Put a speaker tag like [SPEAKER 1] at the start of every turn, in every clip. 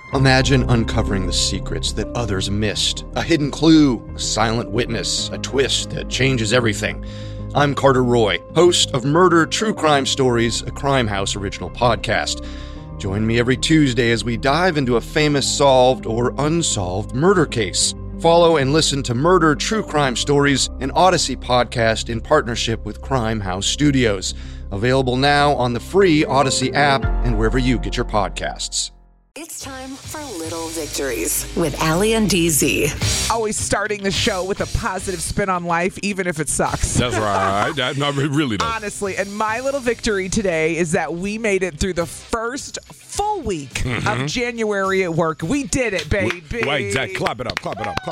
[SPEAKER 1] Imagine uncovering the secrets that others missed. A hidden clue, a silent witness, a twist that changes everything. I'm Carter Roy, host of Murder True Crime Stories, a Crime House original podcast. Join me every Tuesday as we dive into a famous solved or unsolved murder case. Follow and listen to Murder True Crime Stories, an Odyssey podcast in partnership with Crime House Studios. Available now on the free Odyssey app and wherever you get your podcasts.
[SPEAKER 2] It's time for Little Victories with Allie and DZ.
[SPEAKER 3] Always starting the show with a positive spin on life, even if it sucks.
[SPEAKER 4] That's right. No, really though.
[SPEAKER 3] Honestly, and my little victory today is that we made it through the first full week of January at work. We did it, baby.
[SPEAKER 4] Wait, Zach, clap it up.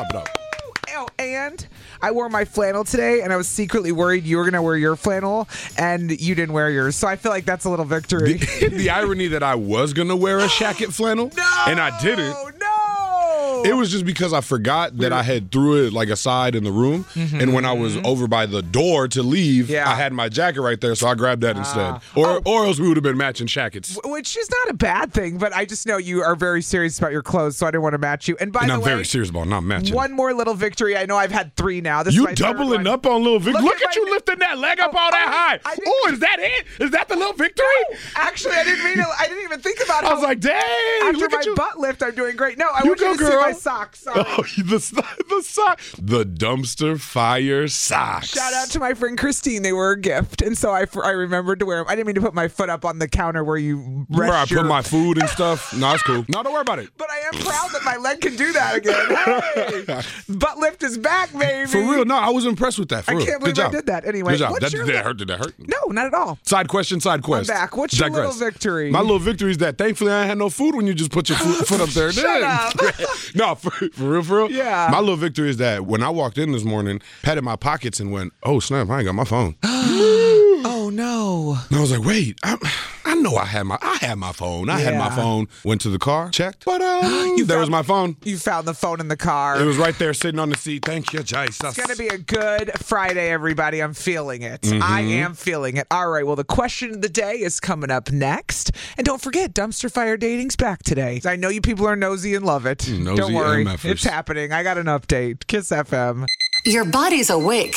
[SPEAKER 3] Oh, and I wore my flannel today, and I was secretly worried you were going to wear your flannel, and you didn't wear yours. So I feel like that's a little victory.
[SPEAKER 4] The irony that I was going to wear a shacket flannel, and I didn't.
[SPEAKER 3] No!
[SPEAKER 4] It was just because I forgot that I had threw it like aside in the room, and when I was over by the door to leave, I had my jacket right there, so I grabbed that instead. Or else we would have been matching shackets.
[SPEAKER 3] Which is not a bad thing, but I just know you are very serious about your clothes, so I didn't want to match you. And by the way,
[SPEAKER 4] I'm very serious about not matching.
[SPEAKER 3] One more little victory. I know I've had 3 now. This
[SPEAKER 4] you
[SPEAKER 3] is my
[SPEAKER 4] doubling up on little victory. Look at you
[SPEAKER 3] my
[SPEAKER 4] lifting that leg up all that high. Oh, is that it? Is that the little victory?
[SPEAKER 3] No, actually, I didn't mean it. I didn't even think about it.
[SPEAKER 4] I was like, dang,
[SPEAKER 3] after
[SPEAKER 4] look
[SPEAKER 3] my
[SPEAKER 4] at you.
[SPEAKER 3] butt lift, I'm doing great. No, I want you to see my socks. Sorry.
[SPEAKER 4] Oh, the sock. The dumpster fire socks.
[SPEAKER 3] Shout out to my friend Christine. They were a gift, and so I remembered to wear them. I didn't mean to put my foot up on the counter where you rest
[SPEAKER 4] where I put my food and stuff. No, it's cool. No, don't worry about it.
[SPEAKER 3] But I am proud that my leg can do that again. Hey, butt lift is back, baby.
[SPEAKER 4] For real, no, I was impressed with that. For real.
[SPEAKER 3] I can't believe I did that. Anyway,
[SPEAKER 4] good job.
[SPEAKER 3] Did
[SPEAKER 4] that hurt?
[SPEAKER 3] No, not at all.
[SPEAKER 4] Side question, side quest.
[SPEAKER 3] I'm back. What's your little victory?
[SPEAKER 4] My little victory is that thankfully I had no food when you just put your foot up there.
[SPEAKER 3] Shut up.
[SPEAKER 4] No, for real.
[SPEAKER 3] Yeah.
[SPEAKER 4] My little victory is that when I walked in this morning, patted my pockets and went, oh snap, I ain't got my phone.
[SPEAKER 3] Oh no.
[SPEAKER 4] And I was like, wait, I know I had my phone. I had my phone. Went to the car, checked, but there was my phone.
[SPEAKER 3] You found the phone in the car.
[SPEAKER 4] It was right there sitting on the seat. Thank you, Jesus.
[SPEAKER 3] It's going to be a good Friday, everybody. I'm feeling it. I am feeling it. All right, well, the question of the day is coming up next. And don't forget, Dumpster Fire Dating's back today. I know you people are nosy and love it.
[SPEAKER 4] Nosy
[SPEAKER 3] don't worry.
[SPEAKER 4] MFers.
[SPEAKER 3] It's happening. I got an update. Kiss FM.
[SPEAKER 2] Your body's awake,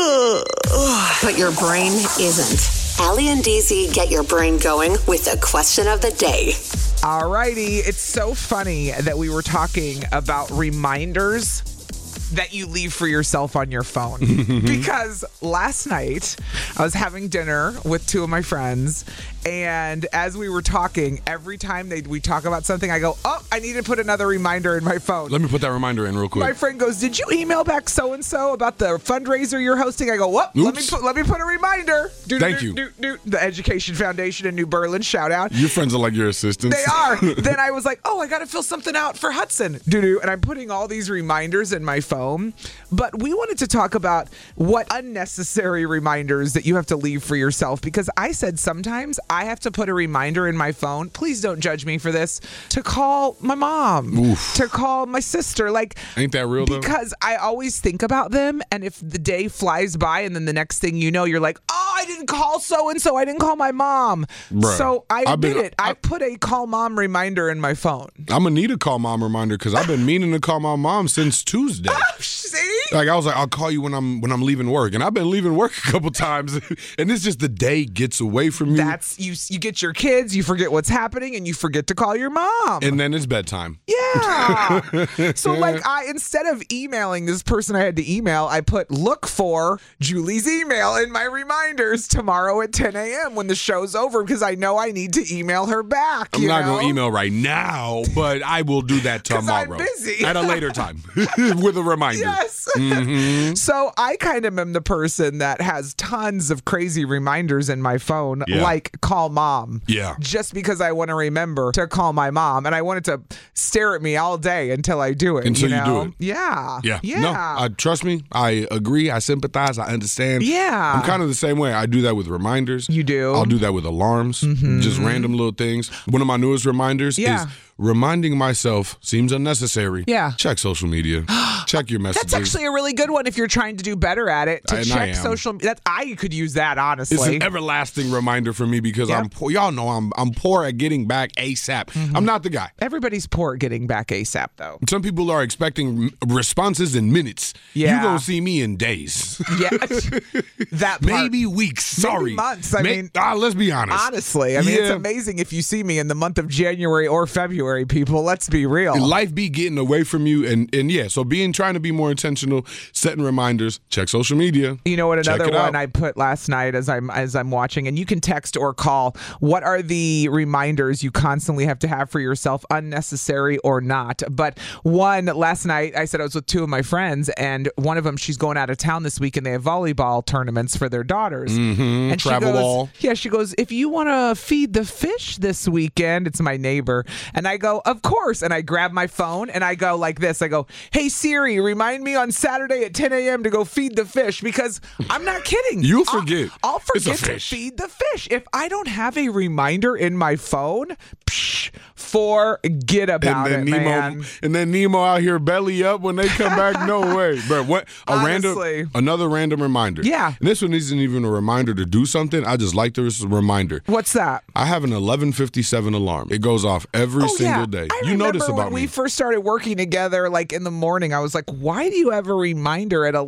[SPEAKER 2] but your brain isn't. Allie and DZ get your brain going with the question of the day.
[SPEAKER 3] All righty. It's so funny that we were talking about reminders that you leave for yourself on your phone. Because last night I was having dinner with 2 of my friends, and as we were talking, every time we talk about something, I go, oh, I need to put another reminder in my phone.
[SPEAKER 4] Let me put that reminder in real quick.
[SPEAKER 3] My friend goes, did you email back so-and-so about the fundraiser you're hosting? I go, whoop, let me put a reminder.
[SPEAKER 4] Thank you.
[SPEAKER 3] The Education Foundation in New Berlin, shout out.
[SPEAKER 4] Your friends are like your assistants.
[SPEAKER 3] They are. Then I was like, oh, I got to fill something out for Hudson. And I'm putting all these reminders in my phone. But we wanted to talk about what unnecessary reminders that you have to leave for yourself, because I said sometimes I have to put a reminder in my phone. Please don't judge me for this. To call my mom, to call my sister. Like,
[SPEAKER 4] ain't that real though?
[SPEAKER 3] Because I always think about them, and if the day flies by and then the next thing you know, you're like, oh, I didn't call so-and-so. I didn't call my mom.
[SPEAKER 4] Bruh,
[SPEAKER 3] so I admit it. I put a call mom reminder in my phone.
[SPEAKER 4] I'm going to need a call mom reminder because I've been meaning to call my mom since Tuesday.
[SPEAKER 3] See?
[SPEAKER 4] Like I was like, I'll call you when I'm leaving work, and I've been leaving work a couple times, and it's just the day gets away from you.
[SPEAKER 3] That's you get your kids, you forget what's happening, and you forget to call your mom,
[SPEAKER 4] and then it's bedtime.
[SPEAKER 3] Yeah. So like instead of emailing this person I had to email, I put look for Julie's email in my reminders tomorrow at 10 a.m. when the show's over, because I know I need to email her back.
[SPEAKER 4] I'm not going to email right now, but I will do that tomorrow.
[SPEAKER 3] I'm busy.
[SPEAKER 4] At a later time with a reminder.
[SPEAKER 3] Yes. So I kind of am the person that has tons of crazy reminders in my phone, like call mom.
[SPEAKER 4] Yeah.
[SPEAKER 3] Just because I want to remember to call my mom, and I want it to stare at me all day until I do it.
[SPEAKER 4] Until you do it.
[SPEAKER 3] Yeah.
[SPEAKER 4] Yeah. No, trust me. I agree. I sympathize. I understand.
[SPEAKER 3] Yeah.
[SPEAKER 4] I'm kind of the same way. I do that with reminders.
[SPEAKER 3] You do?
[SPEAKER 4] I'll do that with alarms. Just random little things. One of my newest reminders is reminding myself, seems unnecessary.
[SPEAKER 3] Yeah.
[SPEAKER 4] Check social media. check your messages.
[SPEAKER 3] That's actually a really good one if you're trying to do better at it. To check social media. I could use that, honestly.
[SPEAKER 4] It's an everlasting reminder for me because I'm poor. Y'all know I'm poor at getting back ASAP. Mm-hmm. I'm not the guy.
[SPEAKER 3] Everybody's poor at getting back ASAP, though.
[SPEAKER 4] Some people are expecting responses in minutes.
[SPEAKER 3] Yeah.
[SPEAKER 4] You're going to see me in days.
[SPEAKER 3] Yeah. That part.
[SPEAKER 4] Maybe weeks. Sorry.
[SPEAKER 3] Maybe months. I mean,
[SPEAKER 4] let's be honest.
[SPEAKER 3] Honestly, I mean, it's amazing if you see me in the month of January or February, people. Let's be real.
[SPEAKER 4] Life be getting away from you. And so trying to be more intentional, setting reminders, check social media.
[SPEAKER 3] You know what? Another one I put last night as I'm watching, and you can text or call. What are the reminders you constantly have to have for yourself, unnecessary or not? But one, last night, I said I was with two of my friends, and one of them, she's going out of town this week, and they have volleyball tournaments for their daughters.
[SPEAKER 4] Mm-hmm.
[SPEAKER 3] And
[SPEAKER 4] Travel ball.
[SPEAKER 3] Yeah, she goes, if you want to feed the fish this weekend, it's my neighbor. And I go, of course. And I grab my phone, and I go like this. I go, hey, Siri, remind me on Saturday at 10 a.m. to go feed the fish, because I'm not kidding.
[SPEAKER 4] You'll forget.
[SPEAKER 3] I'll forget to feed the fish. If I don't have a reminder in my phone, forget about it, man.
[SPEAKER 4] And then Nemo out here belly up when they come back. No way. But another random reminder.
[SPEAKER 3] Yeah.
[SPEAKER 4] And this one isn't even a reminder to do something. I just like this reminder.
[SPEAKER 3] What's that?
[SPEAKER 4] I have an 11:57 alarm. It goes off every single day.
[SPEAKER 3] You
[SPEAKER 4] know this about
[SPEAKER 3] when we first started working together, like in the morning, I was like, why do you have a reminder at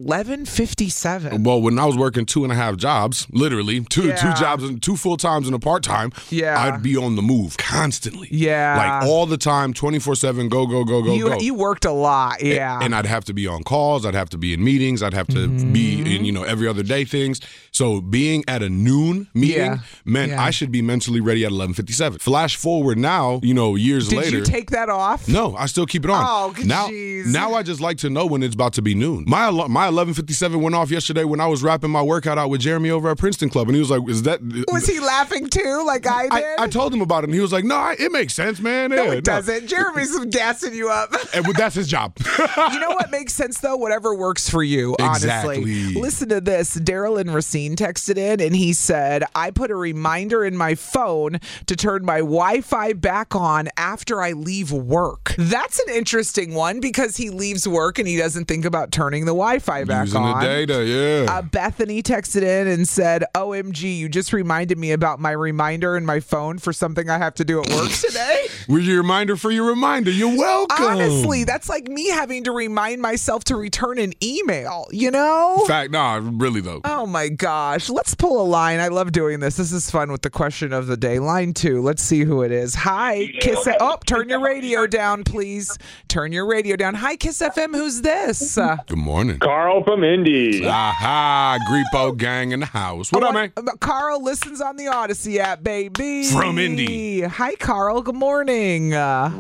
[SPEAKER 3] 11:57?
[SPEAKER 4] Well, when I was working 2.5 jobs, literally two jobs and 2 full-times and a part-time, I'd be on the move constantly.
[SPEAKER 3] Yeah.
[SPEAKER 4] Like all the time, 24/7, go.
[SPEAKER 3] You worked a lot,
[SPEAKER 4] And I'd have to be on calls. I'd have to be in meetings. I'd have to be in, every other day things. So being at a noon meeting meant I should be mentally ready at 11:57. Flash forward now, years later.
[SPEAKER 3] Did you take that off?
[SPEAKER 4] No, I still keep it on.
[SPEAKER 3] Oh, jeez.
[SPEAKER 4] Now I just like to know when it's about to be noon. My 11:57 went off yesterday when I was wrapping my workout out with Jeremy over at Princeton Club, and he was like,
[SPEAKER 3] Was he laughing too, like I did?
[SPEAKER 4] I told him about it, and he was like, no, it makes sense, man.
[SPEAKER 3] No, it doesn't. Jeremy's gassing you up.
[SPEAKER 4] And that's his job.
[SPEAKER 3] You know what makes sense, though? Whatever works for you, honestly.
[SPEAKER 4] Exactly.
[SPEAKER 3] Listen to this. Daryl in Racine texted in, and he said, I put a reminder in my phone to turn my Wi-Fi back on after I leave work. That's an interesting one because he leaves work and he doesn't think about turning the Wi-Fi back
[SPEAKER 4] Using
[SPEAKER 3] on.
[SPEAKER 4] the data, yeah.
[SPEAKER 3] Bethany texted in and said, OMG, you just reminded me about my reminder in my phone for something I have to do at work today.
[SPEAKER 4] With your reminder for your reminder. You're welcome.
[SPEAKER 3] Honestly, that's like me having to remind myself to return an email,
[SPEAKER 4] Fact, really though.
[SPEAKER 3] Oh my gosh. Let's pull a line. I love doing this. This is fun with the question of the day. Line 2. Let's see who it is. Hi, Kiss. Turn your radio down, please. Turn your radio down. Hi, Kiss FM. Who's this?
[SPEAKER 4] Good morning.
[SPEAKER 5] Carl from Indy.
[SPEAKER 4] Aha, Greepo gang in the house. What up, man?
[SPEAKER 3] Carl listens on the Odyssey app, baby.
[SPEAKER 4] From Indy.
[SPEAKER 3] Hi, Carl. Good morning.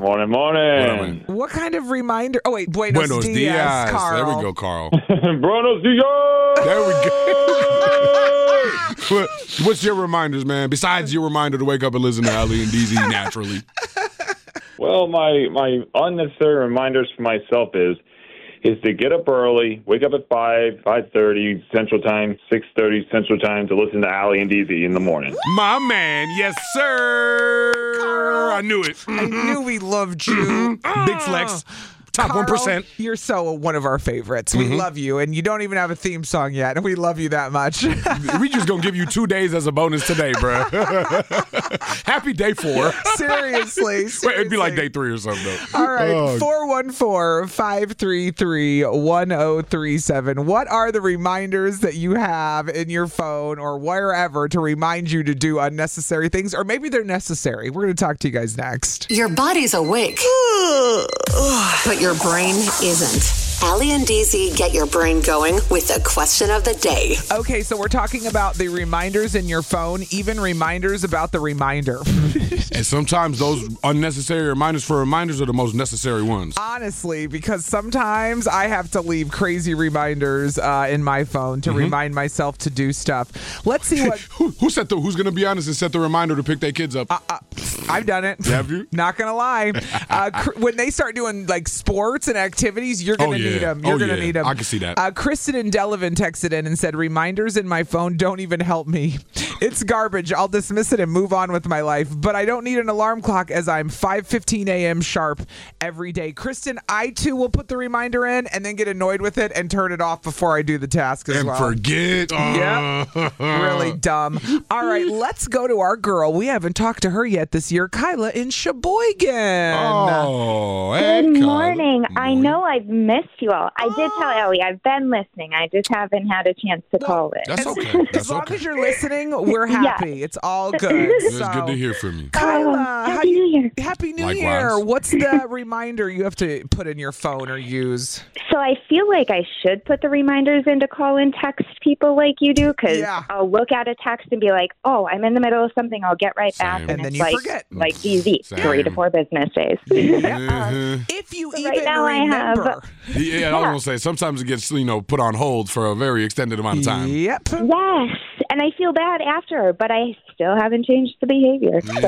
[SPEAKER 5] Morning.
[SPEAKER 3] What kind of reminder? Oh, wait. Buenos
[SPEAKER 4] dias,
[SPEAKER 3] Carl.
[SPEAKER 4] There we go, Carl.
[SPEAKER 5] Buenos dias.
[SPEAKER 4] There we go. What's your reminders, man? Besides your reminder to wake up and listen to Ali and DZ naturally.
[SPEAKER 5] Well, my unnecessary reminders for myself is to get up early, wake up at 5:30 Central Time, 6:30 Central Time to listen to Ali and DZ in the morning.
[SPEAKER 4] My man, yes, sir.
[SPEAKER 3] Carl,
[SPEAKER 4] I knew it.
[SPEAKER 3] I knew we loved you.
[SPEAKER 4] Big flex. Top
[SPEAKER 3] Carl,
[SPEAKER 4] 1%.
[SPEAKER 3] You're so one of our favorites. We love you, and you don't even have a theme song yet, and we love you that much.
[SPEAKER 4] We just gonna give you 2 days as a bonus today, bro. Happy day 4.
[SPEAKER 3] Seriously.
[SPEAKER 4] Wait, it'd be like day 3 or something, though.
[SPEAKER 3] All right, 414-533-1037. What are the reminders that you have in your phone or wherever to remind you to do unnecessary things, or maybe they're necessary? We're going to talk to you guys next.
[SPEAKER 2] Your body's awake, but your brain isn't. Ali and DZ get your brain going with the question of the day.
[SPEAKER 3] Okay, so we're talking about the reminders in your phone, even reminders about the reminder.
[SPEAKER 4] And sometimes those unnecessary reminders for reminders are the most necessary ones.
[SPEAKER 3] Honestly, because sometimes I have to leave crazy reminders in my phone to remind myself to do stuff. Let's see what...
[SPEAKER 4] Who's going to be honest and set the reminder to pick their kids up?
[SPEAKER 3] I've done it.
[SPEAKER 4] Have you?
[SPEAKER 3] Not going to lie. When they start doing like sports and activities, you're going to need them. You're going to need them.
[SPEAKER 4] I can see that.
[SPEAKER 3] Kristen and Delavan texted in and said, reminders in my phone don't even help me. It's garbage. I'll dismiss it and move on with my life. but I don't need an alarm clock as I'm 5:15 a.m. sharp every day. Kristen, I too will put the reminder in and then get annoyed with it and turn it off before I do the task as well.
[SPEAKER 4] And forget.
[SPEAKER 3] Yep. Really dumb. All right, let's go to our girl. We haven't talked to her yet this year, Kyla in Sheboygan.
[SPEAKER 4] Oh, hey,
[SPEAKER 6] Good
[SPEAKER 4] Kyla.
[SPEAKER 6] morning. I know I've missed you all. I did tell Ellie I've been listening. I just haven't had a chance to call it.
[SPEAKER 4] That's okay.
[SPEAKER 3] As long as you're listening, we're happy. It's all good.
[SPEAKER 4] It's
[SPEAKER 3] So,
[SPEAKER 4] good to hear from you.
[SPEAKER 3] Kyla,
[SPEAKER 6] Happy New Year.
[SPEAKER 3] Happy New
[SPEAKER 4] Likewise.
[SPEAKER 3] Year. What's the reminder you have to put in your phone or use?
[SPEAKER 6] So I feel like I should put the reminders in to call and text people like you do, because
[SPEAKER 3] Yeah.
[SPEAKER 6] I'll look at a text and be like, oh, I'm in the middle of something. I'll get right back.
[SPEAKER 4] Same.
[SPEAKER 3] And then
[SPEAKER 6] it's
[SPEAKER 3] you
[SPEAKER 6] like,
[SPEAKER 3] forget.
[SPEAKER 6] Like easy,
[SPEAKER 4] Same.
[SPEAKER 6] 3 to 4 business days.
[SPEAKER 3] If you
[SPEAKER 6] So
[SPEAKER 3] even
[SPEAKER 6] right now I have-
[SPEAKER 3] remember.
[SPEAKER 4] Yeah, I was going to say, sometimes it gets, put on hold for a very extended amount of time.
[SPEAKER 3] Yep.
[SPEAKER 6] Yes, and I feel bad after, but I still haven't changed the behavior. But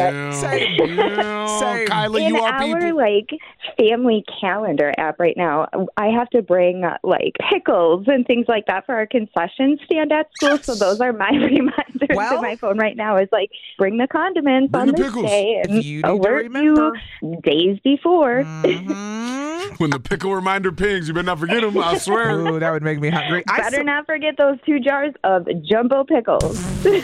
[SPEAKER 4] Yeah.
[SPEAKER 3] Same.
[SPEAKER 4] Kyla,
[SPEAKER 6] in
[SPEAKER 4] you are
[SPEAKER 6] our
[SPEAKER 4] people.
[SPEAKER 6] family calendar app right now, I have to bring pickles and things like that for our concession stand at school. So those are my reminders
[SPEAKER 3] Well-
[SPEAKER 6] in my phone right now. Is bring the condiments
[SPEAKER 4] Bring
[SPEAKER 6] on
[SPEAKER 4] the
[SPEAKER 6] this
[SPEAKER 4] pickles.
[SPEAKER 6] day and
[SPEAKER 3] You need to
[SPEAKER 6] alert
[SPEAKER 3] remember.
[SPEAKER 6] you days before.
[SPEAKER 4] When the pickle reminder pings, you better not forget them, I swear.
[SPEAKER 3] Ooh, that would make me hungry.
[SPEAKER 6] Better not forget those 2 jars of jumbo pickles.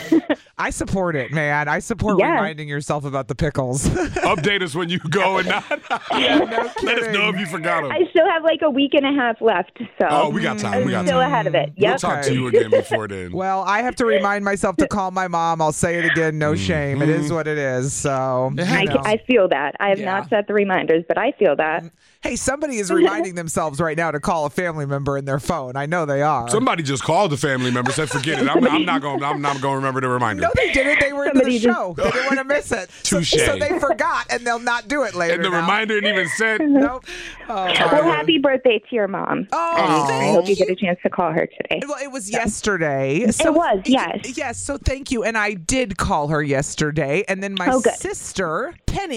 [SPEAKER 3] I support it, man. I support
[SPEAKER 6] Yes.
[SPEAKER 3] reminding yourself about the pickles.
[SPEAKER 4] Update us when you go and not. Let us know if you forgot them.
[SPEAKER 6] I still have a week and a half left, so
[SPEAKER 4] Oh, we got time. We got
[SPEAKER 6] I'm still
[SPEAKER 4] time.
[SPEAKER 6] ahead of it.
[SPEAKER 4] We'll
[SPEAKER 6] Yep.
[SPEAKER 4] talk to you again before then.
[SPEAKER 3] Well, I have to remind myself to call my mom. I'll say it again. No shame. It is what it is. So,
[SPEAKER 6] I feel that. I have
[SPEAKER 3] Yeah.
[SPEAKER 6] not set the reminders, but I feel that.
[SPEAKER 3] hey, somebody is reminding themselves right now to call a family member in their phone. I know they are.
[SPEAKER 4] Somebody just called the family member, said, forget it. I'm not going to remember the reminder.
[SPEAKER 3] No, they didn't. They were into the
[SPEAKER 6] Somebody just-
[SPEAKER 3] show. They didn't want to miss it.
[SPEAKER 4] Touche.
[SPEAKER 3] So they forgot, and they'll not do it later.
[SPEAKER 4] And the
[SPEAKER 3] now.
[SPEAKER 4] reminder didn't even set.
[SPEAKER 3] Nope. Oh,
[SPEAKER 6] Well, happy birthday to your mom.
[SPEAKER 3] Oh,
[SPEAKER 6] I
[SPEAKER 3] thank
[SPEAKER 6] hope you
[SPEAKER 3] you.
[SPEAKER 6] get a chance to call her today.
[SPEAKER 3] Well, it was yesterday. So,
[SPEAKER 6] It was, yes.
[SPEAKER 3] Yes, so thank you. And I did call her yesterday. And then my
[SPEAKER 6] Oh, good.
[SPEAKER 3] sister,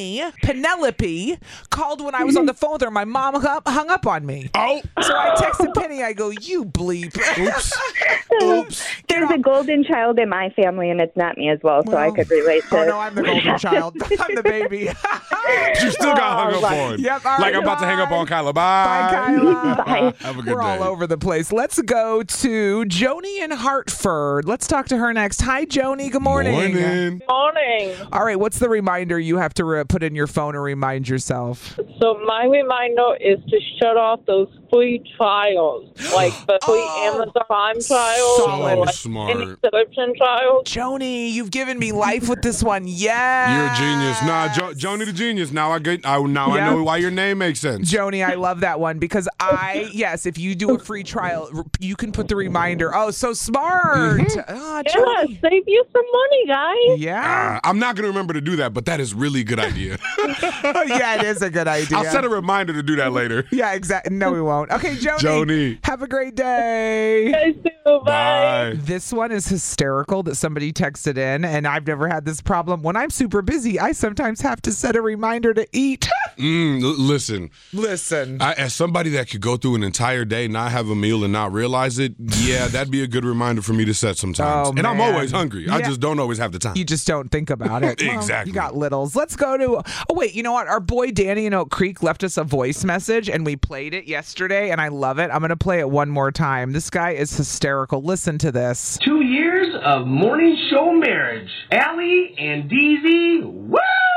[SPEAKER 3] Penelope, called when I was on the phone with her. My mom hung up on me.
[SPEAKER 4] Oh.
[SPEAKER 3] So I texted Penny. I go, you bleep.
[SPEAKER 4] Oops. Oops.
[SPEAKER 6] There's a golden child in my family, and it's not me as well, so I could relate to
[SPEAKER 3] Oh, no, I'm the golden child. I'm the baby.
[SPEAKER 4] You still got hung up on.
[SPEAKER 3] Yep, all right,
[SPEAKER 4] I'm about to hang up
[SPEAKER 3] bye.
[SPEAKER 4] on Kyla. Bye.
[SPEAKER 3] Bye, Kyla.
[SPEAKER 6] Bye.
[SPEAKER 4] Have a good
[SPEAKER 3] We're
[SPEAKER 4] day.
[SPEAKER 3] all over the place. Let's go to Joni in Hartford. Let's talk to her next. Hi, Joni. Good morning.
[SPEAKER 4] Morning.
[SPEAKER 7] Morning.
[SPEAKER 3] All right, what's the reminder you have to put in your phone and remind yourself?
[SPEAKER 7] So my reminder is to shut off those free trials, like the free Amazon Prime trials,
[SPEAKER 3] Solid.
[SPEAKER 7] or like
[SPEAKER 4] Smart.
[SPEAKER 7] any subscription trials.
[SPEAKER 3] Joni, you've given me life with this one. Yeah.
[SPEAKER 4] You're a genius. Nah, Joni the genius. Now I
[SPEAKER 3] Yeah.
[SPEAKER 4] know why your name makes sense.
[SPEAKER 3] Joni, I love that one because yes, if you do a free trial, you can put the reminder. Oh, so smart. Ah,
[SPEAKER 7] Yeah,
[SPEAKER 3] Joni.
[SPEAKER 7] save you some money, guys.
[SPEAKER 3] Yeah.
[SPEAKER 4] I'm not going to remember to do that, but that is really a good idea.
[SPEAKER 3] Yeah, it is a good idea.
[SPEAKER 4] I'll set a reminder to do that later.
[SPEAKER 3] Yeah, exactly. No, we won't. Okay, Joni.
[SPEAKER 4] Joni.
[SPEAKER 3] Have a great day.
[SPEAKER 7] Guys too. Bye.
[SPEAKER 3] This one is hysterical that somebody texted in, and I've never had this problem. When I'm super busy, I sometimes have to set a reminder to eat.
[SPEAKER 4] Listen,
[SPEAKER 3] Listen.
[SPEAKER 4] as somebody that could go through an entire day, not have a meal and not realize it, yeah, that'd be a good reminder for me to set sometimes.
[SPEAKER 3] Oh,
[SPEAKER 4] and I'm
[SPEAKER 3] man.
[SPEAKER 4] always hungry. I
[SPEAKER 3] Yeah.
[SPEAKER 4] just don't always have the time.
[SPEAKER 3] You just don't think about it. Well,
[SPEAKER 4] Exactly.
[SPEAKER 3] you got littles. Let's go to. Oh, wait. You know what? Our boy Danny in Oak Creek left us a voice message, and we played it yesterday, and I love it. I'm going to play it one more time. This guy is hysterical. Listen to this.
[SPEAKER 8] 2 years of morning show marriage. Allie and DZ, woo!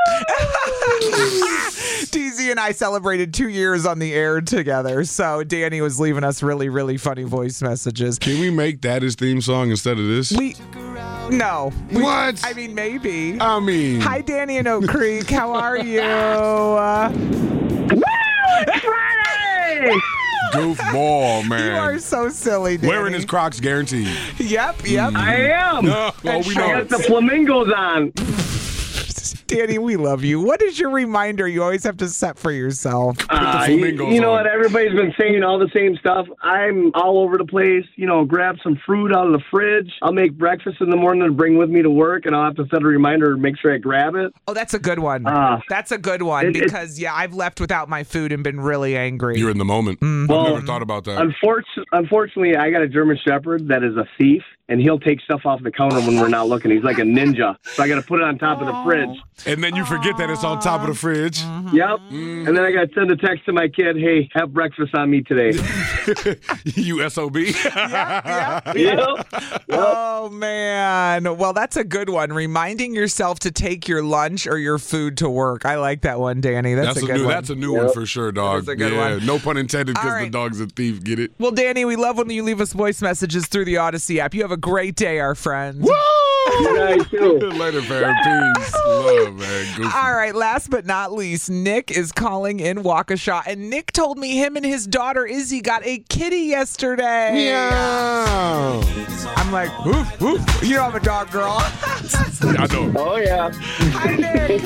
[SPEAKER 3] DZ and I celebrated 2 years on the air together, so Danny was leaving us really, really funny voice messages.
[SPEAKER 4] Can we make that his theme song instead of this?
[SPEAKER 3] No.
[SPEAKER 4] What?
[SPEAKER 3] I mean, maybe.
[SPEAKER 4] I mean,
[SPEAKER 3] Hi, Danny in Oak Creek. How are you?
[SPEAKER 8] It's Friday!
[SPEAKER 4] goofball, man.
[SPEAKER 3] You are so silly, Danny.
[SPEAKER 4] Wearing his Crocs guaranteed.
[SPEAKER 3] Yep.
[SPEAKER 8] I am.
[SPEAKER 4] No, well, we
[SPEAKER 8] I
[SPEAKER 4] know.
[SPEAKER 8] got the flamingos on.
[SPEAKER 3] Danny, we love you. What is your reminder you always have to set for yourself?
[SPEAKER 4] the flamingos
[SPEAKER 8] you know
[SPEAKER 4] on.
[SPEAKER 8] what? Everybody's been saying all the same stuff. I'm all over the place. You know, grab some fruit out of the fridge. I'll make breakfast in the morning and bring with me to work, and I'll have to set a reminder to make sure I grab it.
[SPEAKER 3] Oh, that's a good one. That's a good one because, I've left without my food and been really angry.
[SPEAKER 4] You're in the moment.
[SPEAKER 3] Mm-hmm.
[SPEAKER 8] Well,
[SPEAKER 4] I've never thought about that.
[SPEAKER 8] Unfortunately, I got a German Shepherd that is a thief. and he'll take stuff off the counter when we're not looking. He's like a ninja. So I got to put it on top of the fridge.
[SPEAKER 4] And then you forget that it's on top of the fridge.
[SPEAKER 8] Yep. And then I got to send a text to my kid, hey, have breakfast on me today.
[SPEAKER 4] You SOB.
[SPEAKER 8] Yep.
[SPEAKER 3] Oh, man. Well, that's a good one. Reminding yourself to take your lunch or your food to work. I like that one, Danny. That's a good one.
[SPEAKER 4] That's a new one for sure, dog.
[SPEAKER 3] That's a good one.
[SPEAKER 4] No pun intended, because
[SPEAKER 3] All right.
[SPEAKER 4] the dog's a thief. Get it?
[SPEAKER 3] Well, Danny, we love when you leave us voice messages through the Odyssey app. You have a great day, our friend.
[SPEAKER 4] Woo!
[SPEAKER 8] You guys too.
[SPEAKER 4] Later, fam. Peace. Love, man. Goofy.
[SPEAKER 3] All right, last but not least, Nick is calling in Waukesha, and Nick told me him and his daughter Izzy got a kitty yesterday.
[SPEAKER 4] Meow.
[SPEAKER 3] I'm like, woof, woof. You know I'm a dog girl.
[SPEAKER 4] I know.
[SPEAKER 9] Oh, yeah.
[SPEAKER 3] Hi, Nick.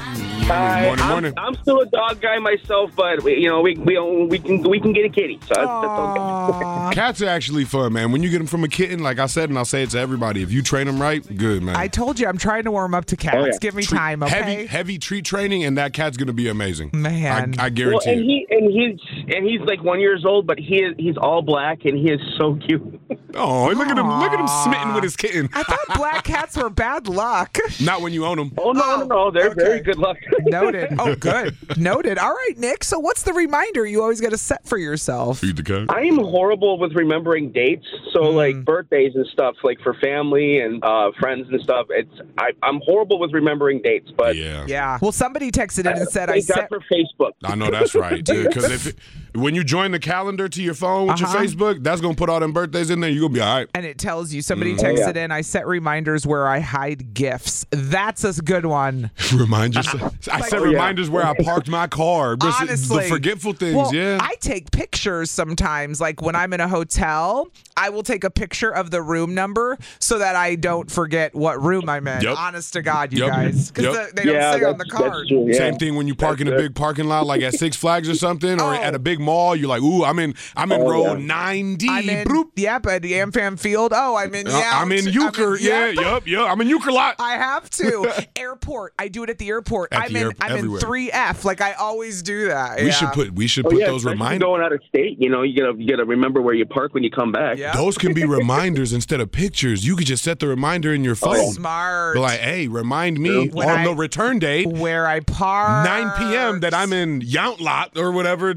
[SPEAKER 9] Hi.
[SPEAKER 4] Morning.
[SPEAKER 9] I'm still a dog guy myself, but we can get a kitty. So that's okay.
[SPEAKER 4] Cats are actually fun, man. When you get them from a kitten, like I said, and I'll say it to everybody, if you train them right, good, man.
[SPEAKER 3] I told you I'm trying to warm up to cats.
[SPEAKER 9] Oh, yeah.
[SPEAKER 3] Give me time, okay?
[SPEAKER 4] Heavy treat training, and that cat's gonna be amazing.
[SPEAKER 3] Man.
[SPEAKER 4] I guarantee it.
[SPEAKER 9] And he's like 1 year old, but he's all black and he is so cute.
[SPEAKER 4] Oh, look at him! Look at him smitten with his kitten.
[SPEAKER 3] I thought black cats were bad luck.
[SPEAKER 4] Not when you own them.
[SPEAKER 9] Oh no, they're very good luck.
[SPEAKER 3] Noted. Oh, good. Noted. All right, Nick. So what's the reminder you always got to set for yourself?
[SPEAKER 4] Feed the cat.
[SPEAKER 9] I am horrible with remembering dates. So like birthdays and stuff, like for family and friends and stuff. I'm horrible with remembering dates, but
[SPEAKER 3] Yeah. Well, somebody texted in and said
[SPEAKER 9] thank God for Facebook.
[SPEAKER 4] I know that's right, dude. Because when you join the calendar to your phone with your Facebook, that's gonna put all them birthdays in there. You're gonna be all right.
[SPEAKER 3] And it tells you, somebody texted in, I set reminders where I hide gifts. That's a good one.
[SPEAKER 4] Remind yourself. I set reminders where I parked my car.
[SPEAKER 3] Honestly.
[SPEAKER 4] The forgetful things,
[SPEAKER 3] Well,
[SPEAKER 4] yeah.
[SPEAKER 3] I take pictures sometimes. Like when I'm in a hotel, I will take a picture of the room number so that I don't forget what room I'm in.
[SPEAKER 4] Yep.
[SPEAKER 3] Honest to God, you
[SPEAKER 4] Yep.
[SPEAKER 3] guys. Because
[SPEAKER 4] Yep.
[SPEAKER 3] they don't say on the card.
[SPEAKER 9] That's true, yeah.
[SPEAKER 4] Same thing when you park in a big parking lot, like at Six Flags or something, or at a big mall. You're like, ooh, I'm in row 90.
[SPEAKER 3] I'm in, yep, at the AmFam Field. Oh, I'm in
[SPEAKER 4] I'm in Euchre. I'm in Euchre lot.
[SPEAKER 3] I have to. Airport. I do it at the airport. I'm in
[SPEAKER 4] everywhere.
[SPEAKER 3] 3F. Like I always do that.
[SPEAKER 4] We should put those reminders.
[SPEAKER 9] Going out of state, you gotta remember where you park when you come back.
[SPEAKER 3] Yeah.
[SPEAKER 4] Those can be reminders instead of pictures. You could just set the reminder in your phone.
[SPEAKER 3] Smart.
[SPEAKER 4] Be like, hey, remind me on the return date
[SPEAKER 3] where I park
[SPEAKER 4] 9 p.m. that I'm in Yount lot or whatever.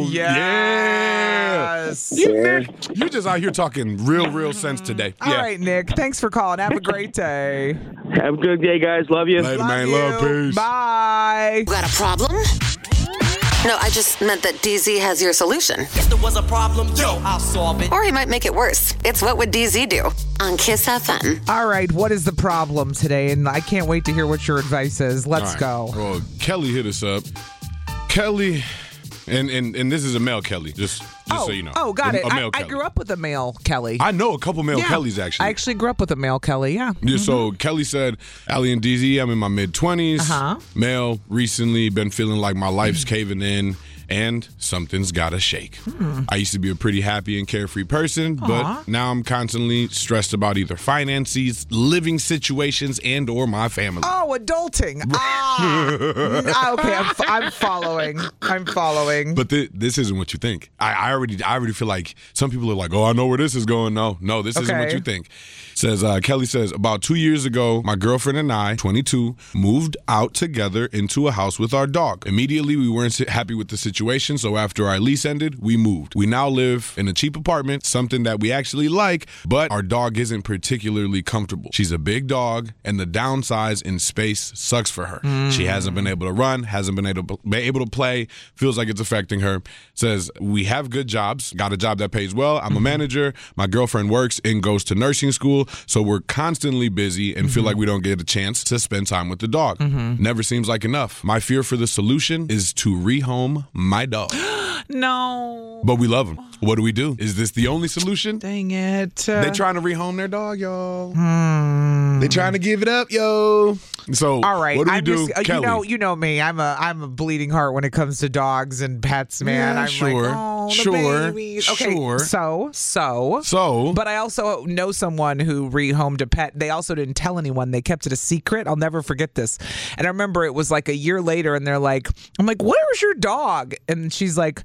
[SPEAKER 3] Yes.
[SPEAKER 4] Yeah. You're just out here talking real sense today.
[SPEAKER 3] All right, Nick. Thanks for calling. Have a great day.
[SPEAKER 9] Have a good day, guys. Love you.
[SPEAKER 4] Later, man. Love, peace.
[SPEAKER 3] Bye.
[SPEAKER 2] Got a problem? No, I just meant that DZ has your solution.
[SPEAKER 10] If there was a problem, I'll solve it.
[SPEAKER 2] Or he might make it worse. It's What Would DZ Do? On Kiss FM.
[SPEAKER 3] All right, what is the problem today? And I can't wait to hear what your advice is. Let's go.
[SPEAKER 4] Well, Kelly hit us up. Kelly, and this is a male Kelly, just so you know.
[SPEAKER 3] Oh, got it.
[SPEAKER 4] A male
[SPEAKER 3] I
[SPEAKER 4] Kelly.
[SPEAKER 3] grew up with a male Kelly.
[SPEAKER 4] I know a couple male Kellys, actually.
[SPEAKER 3] I actually grew up with a male Kelly, yeah.
[SPEAKER 4] So Kelly said, Allie and DZ, I'm in my mid-20s. Male, recently been feeling like my life's caving in. And something's gotta shake. I used to be a pretty happy and carefree person, but now I'm constantly stressed about either finances, living situations, and or my family.
[SPEAKER 3] Oh, adulting. Okay, I'm following.
[SPEAKER 4] But this isn't what you think. I already feel like some people are like, oh, I know where this is going. No, this isn't what you think. Kelly says, about 2 years ago, my girlfriend and I, 22, moved out together into a house with our dog. Immediately, we weren't happy with the situation, so after our lease ended, we moved. We now live in a cheap apartment, something that we actually like, but our dog isn't particularly comfortable. She's a big dog, and the downsize in space sucks for her. She hasn't been able to run, hasn't been able to play, feels like it's affecting her. Says, we have good jobs, got a job that pays well. I'm a manager. My girlfriend works and goes to nursing school. So we're constantly busy and feel like we don't get a chance to spend time with the dog. Never seems like enough. My fear for the solution is to rehome my dog.
[SPEAKER 3] No.
[SPEAKER 4] But we love him. What do we do? Is this the only solution?
[SPEAKER 3] Dang it.
[SPEAKER 4] They trying to rehome their dog, y'all. They trying to give it up, yo. So
[SPEAKER 3] all right,
[SPEAKER 4] what do we do, Kelly?
[SPEAKER 3] You know me. I'm a bleeding heart when it comes to dogs and pets, man.
[SPEAKER 4] Yeah,
[SPEAKER 3] I'm
[SPEAKER 4] sure.
[SPEAKER 3] like, oh, Oh, the
[SPEAKER 4] Sure,
[SPEAKER 3] babies. Okay,
[SPEAKER 4] sure.
[SPEAKER 3] So. But I also know someone who rehomed a pet. They also didn't tell anyone. They kept it a secret. I'll never forget this. And I remember it was like a year later, and I'm like, where's your dog? And she's like,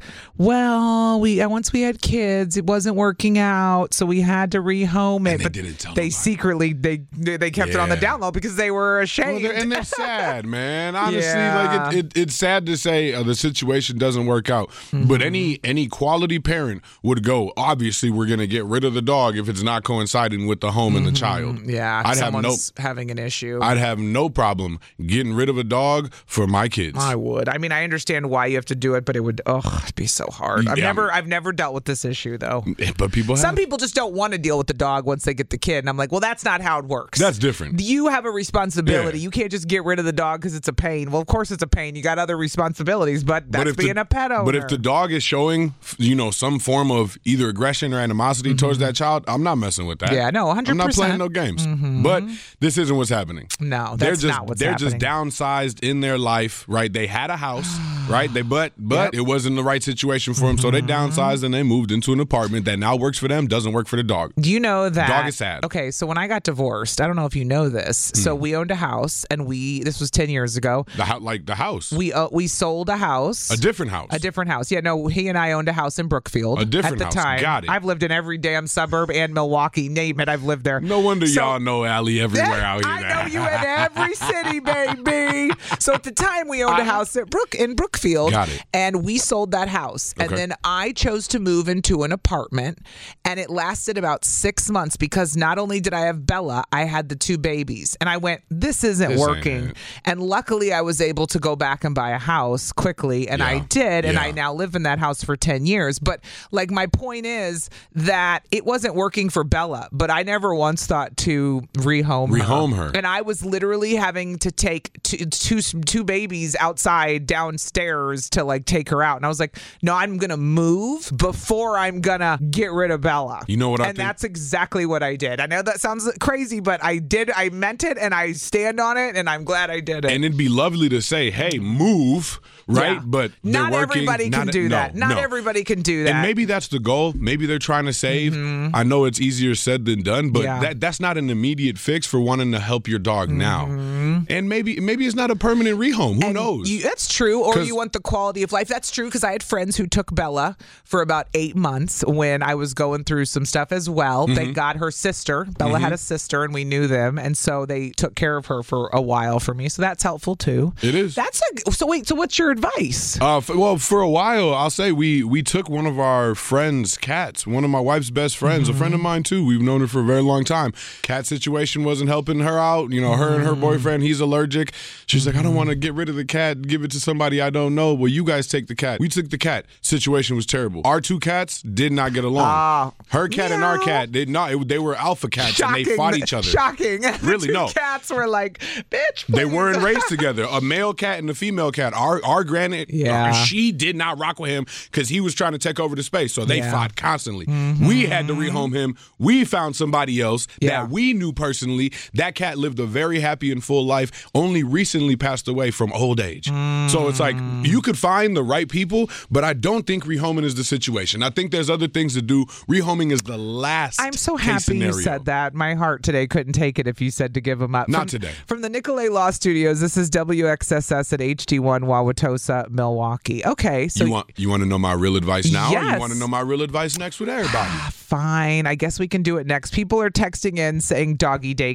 [SPEAKER 3] well, once we had kids, it wasn't working out, so we had to rehome it.
[SPEAKER 4] And they didn't tell
[SPEAKER 3] they
[SPEAKER 4] nobody.
[SPEAKER 3] Secretly they kept it on the down low because they were ashamed.
[SPEAKER 4] Well, and they're sad, man. Honestly,
[SPEAKER 3] Yeah.
[SPEAKER 4] like it's sad to say the situation doesn't work out, but any quality parent would go, obviously we're going to get rid of the dog if it's not coinciding with the home and the child.
[SPEAKER 3] Yeah,
[SPEAKER 4] I'd
[SPEAKER 3] someone's having an issue.
[SPEAKER 4] I'd have no problem getting rid of a dog for my kids.
[SPEAKER 3] I would. I mean, I understand why you have to do it, but it would it'd be so hard. I've never dealt with this issue though.
[SPEAKER 4] But
[SPEAKER 3] some people just don't want to deal with the dog once they get the kid, and I'm like, well, that's not how it works.
[SPEAKER 4] That's different.
[SPEAKER 3] You have a responsibility.
[SPEAKER 4] Yeah.
[SPEAKER 3] You can't just get rid of the dog because it's a pain. Well, of course it's a pain. You got other responsibilities, but that's being a pet owner.
[SPEAKER 4] But if the dog is showing, some form of either aggression or animosity towards that child, I'm not messing with that.
[SPEAKER 3] Yeah, no, 100%.
[SPEAKER 4] I'm not playing no games. But this isn't what's happening.
[SPEAKER 3] No, that's not what's happening.
[SPEAKER 4] They're just downsized in their life, right? They had a house, right? But it wasn't the right situation for them, so they downsized and they moved into an apartment that now works for them, doesn't work for the dog.
[SPEAKER 3] Do you know that?
[SPEAKER 4] Dog is sad.
[SPEAKER 3] Okay, so when I got divorced, I don't know if you know this. So we owned a house, and this was 10 years ago.
[SPEAKER 4] The house.
[SPEAKER 3] We sold a house.
[SPEAKER 4] A different house.
[SPEAKER 3] A different house. Yeah, no, he and I owned a house in Brookfield.
[SPEAKER 4] A different
[SPEAKER 3] house. At the
[SPEAKER 4] house.
[SPEAKER 3] time.
[SPEAKER 4] Got it.
[SPEAKER 3] I've lived in every damn suburb and Milwaukee. Name it, I've lived there.
[SPEAKER 4] No wonder y'all know Allie everywhere out here.
[SPEAKER 3] I know you in every city, baby. So at the time, we owned a house in Brookfield.
[SPEAKER 4] Got it.
[SPEAKER 3] And we sold that house. Okay. And then I chose to move into an apartment, and it lasted about 6 months because not only did I have Bella, I had the 2 babies. And I went, this isn't working. And luckily, I was able to go back and buy a house quickly, and I did. And I now live in that house for 10 years. But like, my point is that it wasn't working for Bella, but I never once thought to rehome her. And I was literally having to take two babies outside downstairs to like take her out. And I was like, no, I'm going to move before I'm going to get rid of Bella.
[SPEAKER 4] You know what I think?
[SPEAKER 3] And that's exactly what I did. I know that sounds crazy, but I did. I meant it, and I stand on it, and I'm glad I did it.
[SPEAKER 4] And it'd be lovely to say, hey, move, right?
[SPEAKER 3] Yeah.
[SPEAKER 4] But
[SPEAKER 3] not everybody can do that. Not everybody can do that.
[SPEAKER 4] And maybe that's the goal. Maybe they're trying to save. I know it's easier said than done, but that's not an immediate fix for wanting to help your dog now. And maybe it's not a permanent rehome. Who knows?
[SPEAKER 3] That's true. Or you want the quality of life. That's true, because I had friends who took Bella for about 8 months when I was going through some stuff as well. They got her sister. Bella had a sister, and we knew them, and so they took care of her for a while for me. So that's helpful too.
[SPEAKER 4] It is.
[SPEAKER 3] So what's your advice?
[SPEAKER 4] For a while, I'll say we took one of our friends' cats, one of my wife's best friends, a friend of mine too. We've known her for a very long time. Cat situation wasn't helping her out. Her and her boyfriend, he's allergic. She's like, I don't want to get rid of the cat, give it to somebody I don't know. Well, you guys take the cat. We took the cat. Situation was terrible. Our 2 cats did not get along. Her cat and our cat did not. They were alpha cats. And they fought each other.
[SPEAKER 3] Shocking.
[SPEAKER 4] Really, no.
[SPEAKER 3] Cats were like, bitch, please.
[SPEAKER 4] They weren't raised together. A male cat and a female cat. Our granny, she did not rock with him because he was trying to take over the space. So they fought constantly. We had to rehome him. We found somebody else that we knew personally. That cat lived a very happy and full life, only recently passed away from old age. So it's like, you could find the right people, but I don't think rehoming is the situation. I think there's other things to do. Rehoming is the last
[SPEAKER 3] I'm so happy
[SPEAKER 4] scenario.
[SPEAKER 3] You said that. My heart today couldn't take it if you said to give them up.
[SPEAKER 4] Not today.
[SPEAKER 3] From the Nicolay Law Studios, this is WXSS at HD1 Wauwatosa, Milwaukee. Okay, so
[SPEAKER 4] you want to know my real advice now,
[SPEAKER 3] yes.
[SPEAKER 4] or you want to know my real advice next with everybody?
[SPEAKER 3] Fine, I guess we can do it next. People are texting in saying doggy daycare, ?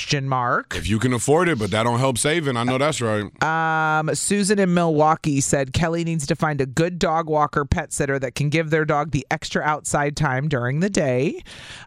[SPEAKER 4] If you can afford it, but that don't help saving. I know that's right.
[SPEAKER 3] Susan in Milwaukee said Kelly needs to find a good dog walker pet sitter that can give their dog the extra outside time during the day.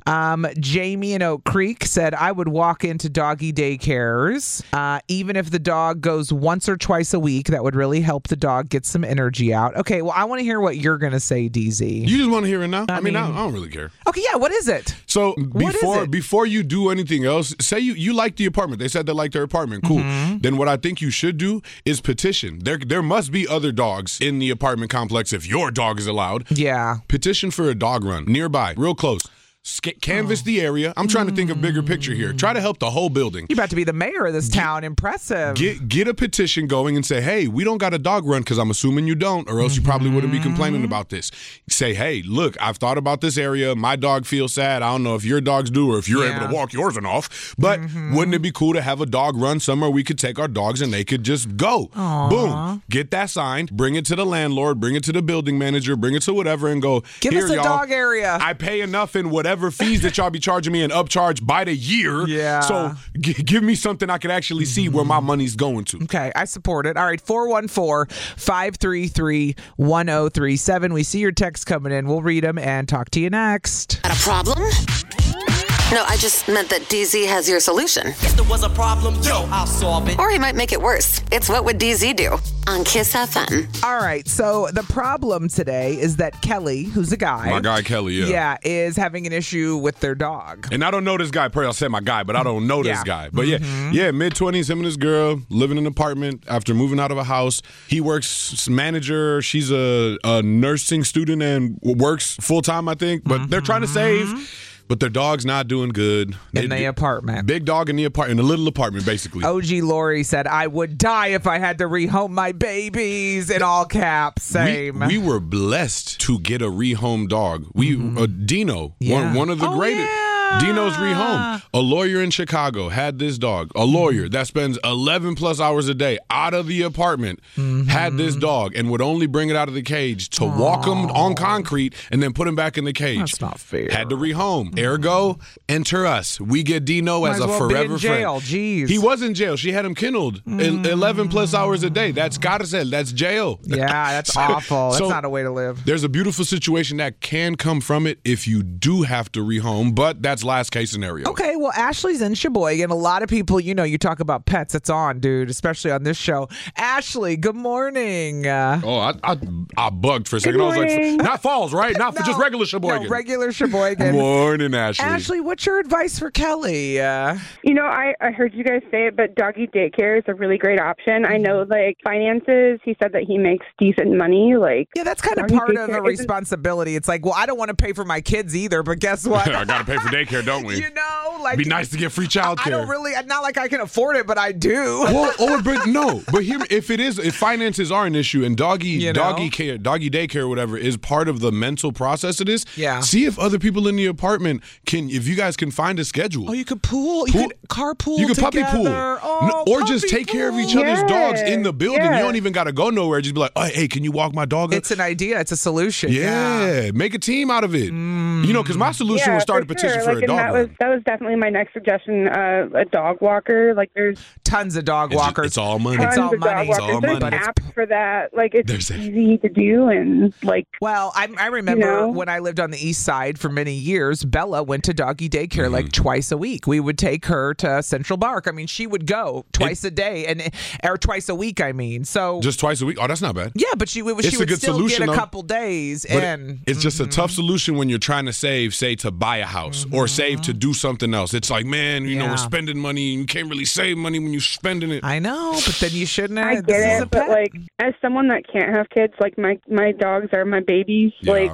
[SPEAKER 3] Jamie in Oak Creek said I would walk into doggy daycares. Even if the dog goes once or twice a week, that would really help the dog get some energy out. Okay, well, I want to hear what you're going to say, DZ.
[SPEAKER 4] You just want to hear it now? I mean, I don't really care.
[SPEAKER 3] Okay, yeah, what is it?
[SPEAKER 4] So before you do anything else, say you like the apartment. They said they like their apartment. Cool. Then what I think you should do is petition. There must be other dogs in the apartment complex if your dog is allowed.
[SPEAKER 3] Yeah.
[SPEAKER 4] Petition for a dog run nearby, real close. canvass the area. I'm trying to think of bigger picture here. Try to help the whole building.
[SPEAKER 3] You're about to be the mayor of this town. Impressive.
[SPEAKER 4] Get a petition going and say, hey, we don't got a dog run, because I'm assuming you don't, or else you probably wouldn't be complaining about this. Say, hey, look, I've thought about this area. My dog feels sad. I don't know if your dogs do or if you're able to walk yours off. But wouldn't it be cool to have a dog run somewhere we could take our dogs and they could just go?
[SPEAKER 3] Aww.
[SPEAKER 4] Boom. Get that signed. Bring it to the landlord. Bring it to the building manager. Bring it to whatever and go,
[SPEAKER 3] give
[SPEAKER 4] here,
[SPEAKER 3] us a
[SPEAKER 4] y'all,
[SPEAKER 3] dog area.
[SPEAKER 4] I pay enough in whatever fees that y'all be charging me and upcharge by the year.
[SPEAKER 3] Yeah.
[SPEAKER 4] So give me something I can actually see where my money's going to.
[SPEAKER 3] Okay, I support it. All right, 414-533-1037. We see your texts coming in. We'll read them and talk to you next.
[SPEAKER 2] Got a problem? No, I just meant that DZ has your solution.
[SPEAKER 10] If there was a problem, yo, I'll solve it.
[SPEAKER 2] Or he might make it worse. It's What Would DZ Do? On Kiss FM.
[SPEAKER 3] All right, so the problem today is that Kelly, who's a guy.
[SPEAKER 4] My guy Kelly,
[SPEAKER 3] Yeah, is having an issue with their dog.
[SPEAKER 4] And I don't know this guy. Probably I'll say my guy, but I don't know this guy. But mid-20s, him and his girl living in an apartment after moving out of a house. He works manager. She's a nursing student and works full-time, I think. But they're trying to save. But their dog's not doing good.
[SPEAKER 3] In the apartment.
[SPEAKER 4] Big dog in the apartment, in a little apartment, basically.
[SPEAKER 3] OG Lori said, I would die if I had to rehome my babies, in all caps. Same.
[SPEAKER 4] We were blessed to get a rehome dog. Dino, one of the greatest. Dino's rehome. A lawyer in Chicago had this dog. A lawyer that spends 11 plus hours a day out of the apartment had this dog and would only bring it out of the cage to walk him on concrete and then put him back in the cage.
[SPEAKER 3] That's not fair.
[SPEAKER 4] Had to rehome. Ergo, enter us. We get Dino as a forever
[SPEAKER 3] jail.
[SPEAKER 4] friend.
[SPEAKER 3] Jeez.
[SPEAKER 4] He was in jail. She had him kenneled 11 plus hours a day. That's cárcel. That's jail.
[SPEAKER 3] Yeah, that's awful. That's not a way to live.
[SPEAKER 4] There's a beautiful situation that can come from it if you do have to rehome, but that's last case scenario.
[SPEAKER 3] Okay, well, Ashley's in Sheboygan. A lot of people, you talk about pets. It's on, dude, especially on this show. Ashley, good morning.
[SPEAKER 4] I bugged for a second. I was like, not Falls, right? Not for just regular Sheboygan.
[SPEAKER 3] No, regular Sheboygan.
[SPEAKER 4] Morning, Ashley.
[SPEAKER 3] Ashley, what's your advice for Kelly?
[SPEAKER 11] I heard you guys say it, but doggy daycare is a really great option. I know, finances, he said that he makes decent money.
[SPEAKER 3] Yeah, that's kind of part of a responsibility. It's like, well, I don't want to pay for my kids either, but guess what?
[SPEAKER 4] I got to pay for daycare, don't we?
[SPEAKER 3] Like,
[SPEAKER 4] be nice to get free childcare.
[SPEAKER 3] I don't really, not like I can afford it, but I do.
[SPEAKER 4] But here, if finances are an issue and doggy daycare, whatever, is part of the mental process of this, see if other people in the apartment if you guys can find a schedule.
[SPEAKER 3] Oh, you could pool. You could carpool.
[SPEAKER 4] You could puppy
[SPEAKER 3] together.
[SPEAKER 4] pool. Or just take care of each other's dogs in the building. You don't even got to go nowhere. Just be like, hey, can you walk my dog?
[SPEAKER 3] It's an idea. It's a solution.
[SPEAKER 4] Yeah. Make a team out of it. Because my solution was start a petition for a dog.
[SPEAKER 11] That was definitely my next suggestion, a dog walker. There's
[SPEAKER 3] tons of dog walkers.
[SPEAKER 4] It's all money.
[SPEAKER 11] There's apps for that. It's easy to do and
[SPEAKER 3] Well, I remember when I lived on the east side for many years, Bella went to doggy daycare twice a week. We would take her to Central Park. I mean, she would go twice a day or twice a week. So
[SPEAKER 4] just twice a week. Oh, that's not bad.
[SPEAKER 3] Yeah, but she would still get a couple days.
[SPEAKER 4] It's just a tough solution when you're trying to save, say, to buy a house or save to do something else. It's like, man, we're spending money. You can't really save money when you're spending it.
[SPEAKER 3] I know, but then you shouldn't.
[SPEAKER 11] I get it, but as someone that can't have kids, my dogs are my babies.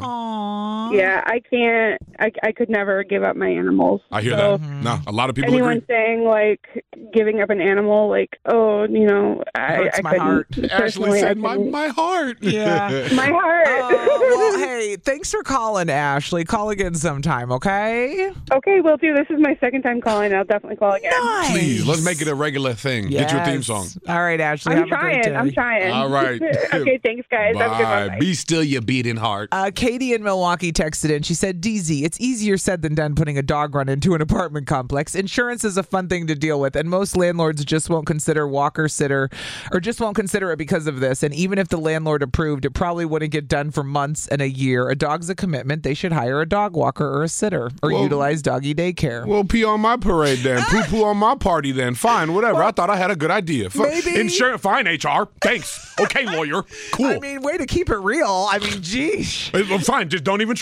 [SPEAKER 11] I can't. I could never give up my animals.
[SPEAKER 4] I hear that. No, a lot of people.
[SPEAKER 11] Anyone
[SPEAKER 4] agree.
[SPEAKER 11] saying giving up an animal, I
[SPEAKER 3] my heart.
[SPEAKER 4] Ashley said, my heart.
[SPEAKER 11] Yeah, my heart.
[SPEAKER 3] Well, hey, thanks for calling, Ashley. Call again sometime, okay?
[SPEAKER 11] Okay, will do. This is my second time calling. I'll definitely call again.
[SPEAKER 3] Nice.
[SPEAKER 4] Please, let's make it a regular thing.
[SPEAKER 3] Yes.
[SPEAKER 4] Get your theme song.
[SPEAKER 3] All right, Ashley.
[SPEAKER 11] I'm trying.
[SPEAKER 4] All right.
[SPEAKER 11] Okay, thanks, guys.
[SPEAKER 4] Bye.
[SPEAKER 11] Have a good one. Bye.
[SPEAKER 4] Be still, you beating heart.
[SPEAKER 3] Katie in Milwaukee texted in. She said, DZ, it's easier said than done putting a dog run into an apartment complex. Insurance is a fun thing to deal with, and most landlords just won't consider walker sitter or just won't consider it because of this. And even if the landlord approved, it probably wouldn't get done for months and a year. A dog's a commitment. They should hire a dog walker or a sitter or utilize doggy daycare.
[SPEAKER 4] Well, pee on my parade then. Poo-poo on my party then. Fine, whatever. I thought I had a good idea.
[SPEAKER 3] Maybe.
[SPEAKER 4] Insurance, fine, HR. Thanks. Okay, lawyer. Cool.
[SPEAKER 3] I mean, way to keep it real. I mean, geez.
[SPEAKER 4] Fine, just don't even try.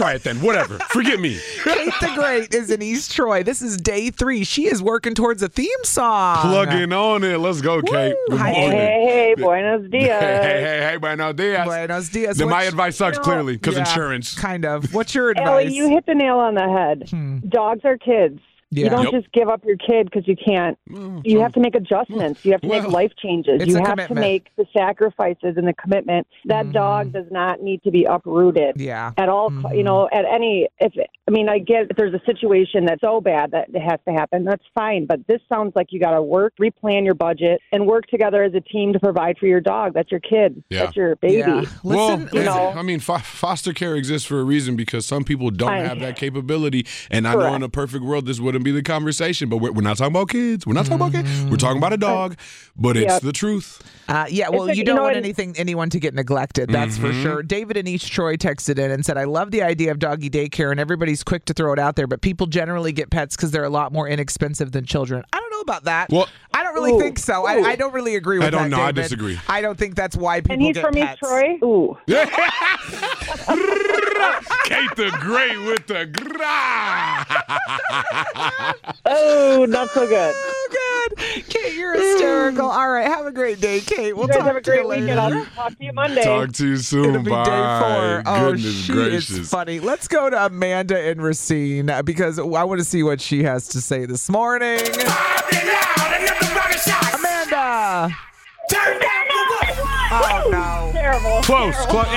[SPEAKER 4] try it then. Whatever. Forget me.
[SPEAKER 3] Kate the Great is in East Troy. This is day 3. She is working towards a theme song.
[SPEAKER 4] Plugging on it. Let's go, Kate. Good morning.
[SPEAKER 12] Hey, buenos dias.
[SPEAKER 4] Hey, buenos dias.
[SPEAKER 3] Buenos dias.
[SPEAKER 4] Then my advice sucks, clearly, because insurance.
[SPEAKER 3] Kind of. What's your advice?
[SPEAKER 12] Ellie, you hit the nail on the head. Dogs are kids.
[SPEAKER 3] Yeah.
[SPEAKER 12] You don't just give up your kid because you can't. You have to make adjustments. You have to make life changes. You have to make the sacrifices and the commitment. That dog does not need to be uprooted at all. You know, at any, I get if there's a situation that's so bad that it has to happen, that's fine. But this sounds like you got to work, replan your budget, and work together as a team to provide for your dog. That's your kid. Yeah. That's your baby. Yeah.
[SPEAKER 3] Listen,
[SPEAKER 4] foster care exists for a reason because some people don't have that capability. And I know in a perfect world, this wouldn't be the conversation, but we're not talking about kids. We're not talking about kids. We're talking about a dog, but it's the truth.
[SPEAKER 3] You don't want anyone to get neglected. That's for sure. David in East Troy texted in and said, I love the idea of doggy daycare, and everybody's quick to throw it out there, but people generally get pets because they're a lot more inexpensive than children. I don't know about that. Well, I don't really think so. I don't really agree with that,
[SPEAKER 4] I don't know.
[SPEAKER 3] David.
[SPEAKER 4] I disagree.
[SPEAKER 3] I don't think that's why people get pets.
[SPEAKER 12] And he's from East Troy? Ooh.
[SPEAKER 4] Kate the Great with the
[SPEAKER 12] Oh, not so good.
[SPEAKER 3] Oh, God. Kate, you're hysterical. All right. Have a great day, Kate. We'll talk
[SPEAKER 12] have a great
[SPEAKER 3] later.
[SPEAKER 12] weekend. I'll talk to you Monday.
[SPEAKER 4] Talk to you soon.
[SPEAKER 3] It'll be
[SPEAKER 4] Bye.
[SPEAKER 3] day 4. Oh,
[SPEAKER 4] Goodness
[SPEAKER 3] she
[SPEAKER 4] gracious.
[SPEAKER 3] is funny. Let's go to Amanda in Racine because I want to see what she has to say this morning. Amanda.
[SPEAKER 13] Turn down the
[SPEAKER 3] Oh, no.
[SPEAKER 12] Terrible.
[SPEAKER 4] Close.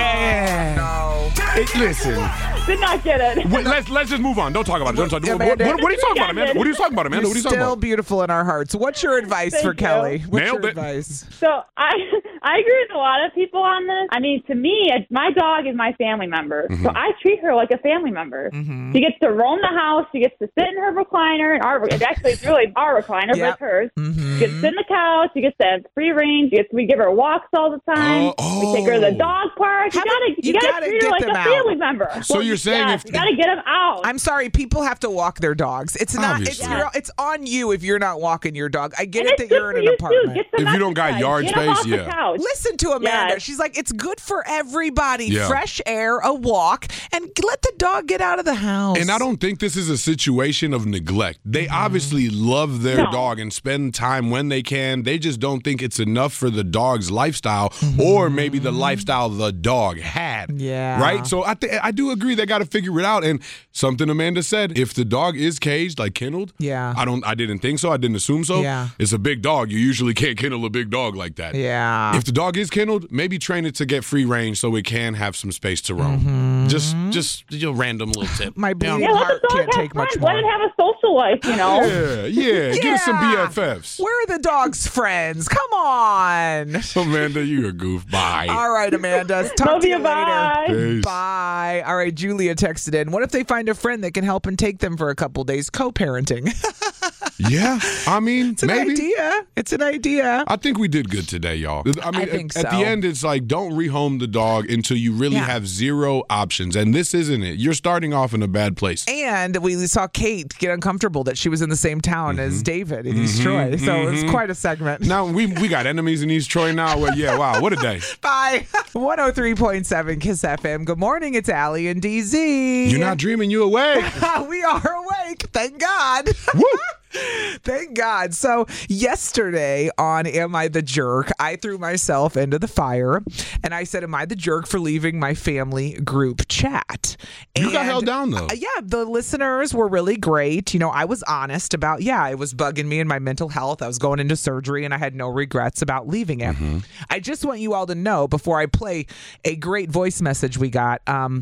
[SPEAKER 3] No.
[SPEAKER 4] Listen.
[SPEAKER 12] Did not get it.
[SPEAKER 4] Let's just move on. Don't talk about it. What are you talking about, Amanda? What are you talking about, Amanda? What are you talking
[SPEAKER 3] Still
[SPEAKER 4] about?
[SPEAKER 3] beautiful in our hearts. What's your advice for Kelly? What's
[SPEAKER 4] Nailed
[SPEAKER 3] your
[SPEAKER 4] it.
[SPEAKER 3] advice?
[SPEAKER 14] So I agree with a lot of people on this. I mean, to me, my dog is my family member. So I treat her like a family member. She gets to roam the house. She gets to sit in her recliner. Actually, it's really our recliner, but it's hers. She gets to sit in the couch. She gets to have free range. We give her walks all the time. We take her to the dog park. You gotta treat her like a family member.
[SPEAKER 4] So you're saying
[SPEAKER 14] you gotta get them out.
[SPEAKER 3] I'm sorry, people have to walk their dogs. It's not. It's on you if you're not walking your dog. I get it that you're in an apartment.
[SPEAKER 4] If you don't got yard space,
[SPEAKER 3] Listen to Amanda.
[SPEAKER 14] Yes.
[SPEAKER 3] She's like, it's good for everybody.
[SPEAKER 4] Yeah.
[SPEAKER 3] Fresh air, a walk, and let the dog get out of the house.
[SPEAKER 4] And I don't think this is a situation of neglect. They obviously love their dog and spend time when they can. They just don't think it's enough for the dog's lifestyle or maybe the lifestyle the dog had.
[SPEAKER 3] Yeah.
[SPEAKER 4] Right? So I do agree they got to figure it out. And something Amanda said, if the dog is caged, like kenneled, I didn't think so. I didn't assume so.
[SPEAKER 3] Yeah.
[SPEAKER 4] It's a big dog. You usually can't kennel a big dog like that.
[SPEAKER 3] Yeah.
[SPEAKER 4] If the dog is kenneled, maybe train it to get free range so it can have some space to roam. Just a random little tip.
[SPEAKER 3] My bleeding heart can't take much more.
[SPEAKER 14] Let it have a social life, you know.
[SPEAKER 4] Yeah. Get us some BFFs.
[SPEAKER 3] Where are the dog's friends? Come on.
[SPEAKER 4] Amanda, you a goof. Bye.
[SPEAKER 3] All right, Amanda. Talk
[SPEAKER 14] Love
[SPEAKER 3] to you
[SPEAKER 14] you, bye.
[SPEAKER 3] later.
[SPEAKER 4] Peace.
[SPEAKER 3] Bye. All right, Julia texted in. What if they find a friend that can help and take them for a couple days co-parenting?
[SPEAKER 4] Yeah, I mean,
[SPEAKER 3] it's an
[SPEAKER 4] maybe.
[SPEAKER 3] idea. It's an idea.
[SPEAKER 4] I think we did good today, y'all. I mean,
[SPEAKER 3] think
[SPEAKER 4] at
[SPEAKER 3] so.
[SPEAKER 4] the end, it's like, don't rehome the dog until you really have zero options. And this isn't it. You're starting off in a bad place.
[SPEAKER 3] And we saw Kate get uncomfortable that she was in the same town as David in East Troy. So it was quite a segment.
[SPEAKER 4] Now, we got enemies in East Troy now. Well, yeah, wow, what a day.
[SPEAKER 3] Bye. 103.7 KISS FM. Good morning. It's Allie and DZ.
[SPEAKER 4] You're not dreaming. You awake.
[SPEAKER 3] We are awake. Thank God.
[SPEAKER 4] Woo.
[SPEAKER 3] Thank God. So yesterday on Am I the Jerk, I threw myself into the fire and I said, am I the jerk for leaving my family group chat?
[SPEAKER 4] You got held down though.
[SPEAKER 3] Yeah, the listeners were really great. You know, I was honest about, it was bugging me in my mental health. I was going into surgery and I had no regrets about leaving it. I just want you all to know before I play a great voice message we got,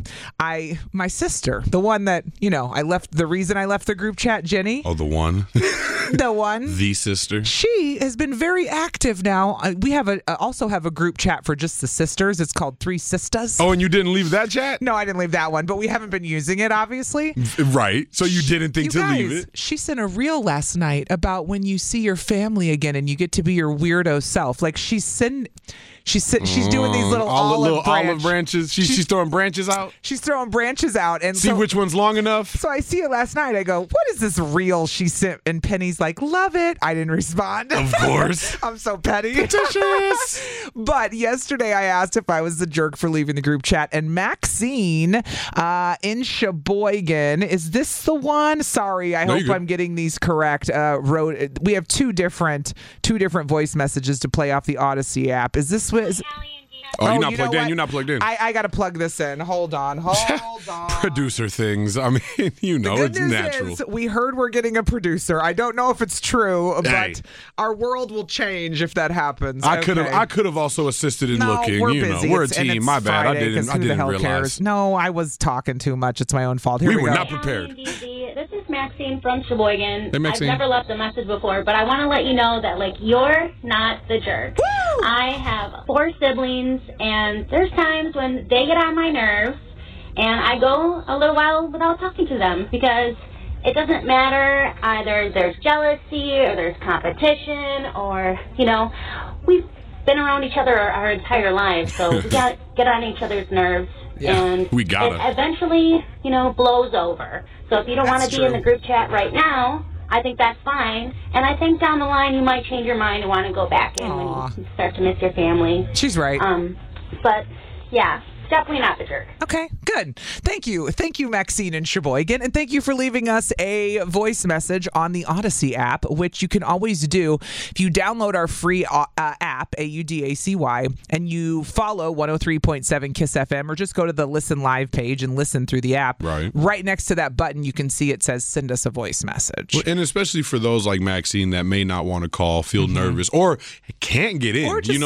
[SPEAKER 3] my sister, the one that, the reason I left the group chat, Jenny.
[SPEAKER 4] Oh, the one.
[SPEAKER 3] The one.
[SPEAKER 4] The sister.
[SPEAKER 3] She has been very active now. We also have a group chat for just the sisters. It's called Three Sisters.
[SPEAKER 4] Oh, and you didn't leave that chat?
[SPEAKER 3] No, I didn't leave that one, but we haven't been using it, obviously.
[SPEAKER 4] Right. So you didn't think to leave it?
[SPEAKER 3] She sent a reel last night about when you see your family again and you get to be your weirdo self. Like she She's doing these little olive
[SPEAKER 4] branches. She's throwing branches out.
[SPEAKER 3] She's throwing branches out and
[SPEAKER 4] see which one's long enough.
[SPEAKER 3] So I see it last night. I go, what is this reel she sent? And Penny's like, love it. I didn't respond.
[SPEAKER 4] Of course.
[SPEAKER 3] I'm so petty. But yesterday I asked if I was the jerk for leaving the group chat, and Maxine in Sheboygan, is this the one? Sorry, I hope I'm getting these correct. We have two different voice messages to play off the Odyssey app. Is this what?
[SPEAKER 4] You're not plugged in. You're not plugged in.
[SPEAKER 3] I got to plug this in. Hold on.
[SPEAKER 4] Producer things. I mean, it's natural.
[SPEAKER 3] We heard we're getting a producer. I don't know if it's true, but our world will change if that happens.
[SPEAKER 4] I could have also assisted in looking.
[SPEAKER 3] We're busy.
[SPEAKER 4] We're a team. My bad. I didn't realize.
[SPEAKER 3] Cares? No, I was talking too much. It's my own fault. Here we
[SPEAKER 4] were
[SPEAKER 3] go.
[SPEAKER 4] not prepared.
[SPEAKER 13] This is Maxine from Sheboygan.
[SPEAKER 4] Hey, Maxine.
[SPEAKER 13] I've never left a message before, but I want to let you know that, you're not the jerk.
[SPEAKER 3] Woo!
[SPEAKER 13] I have 4 siblings, and there's times when they get on my nerves, and I go a little while without talking to them because it doesn't matter. Either there's jealousy or there's competition or, we've been around each other our entire lives, so we got to get on each other's nerves.
[SPEAKER 4] Yeah,
[SPEAKER 13] and
[SPEAKER 4] we gotta.
[SPEAKER 13] It eventually, blows over. So if you don't want to be in the group chat right now, I think that's fine. And I think down the line you might change your mind and want to go back in when you start to miss your family.
[SPEAKER 3] She's right.
[SPEAKER 13] But yeah, definitely not the jerk.
[SPEAKER 3] Okay, good. Thank you, Maxine in Sheboygan, and thank you for leaving us a voice message on the Odyssey app, which you can always do if you download our free app, AUDACY, and you follow 103.7 KISS FM, or just go to the Listen Live page and listen through the app. Right next to that button, you can see it says "Send us a voice message."
[SPEAKER 4] Well, and especially for those like Maxine that may not want to call, feel nervous, or can't get in,
[SPEAKER 3] or just,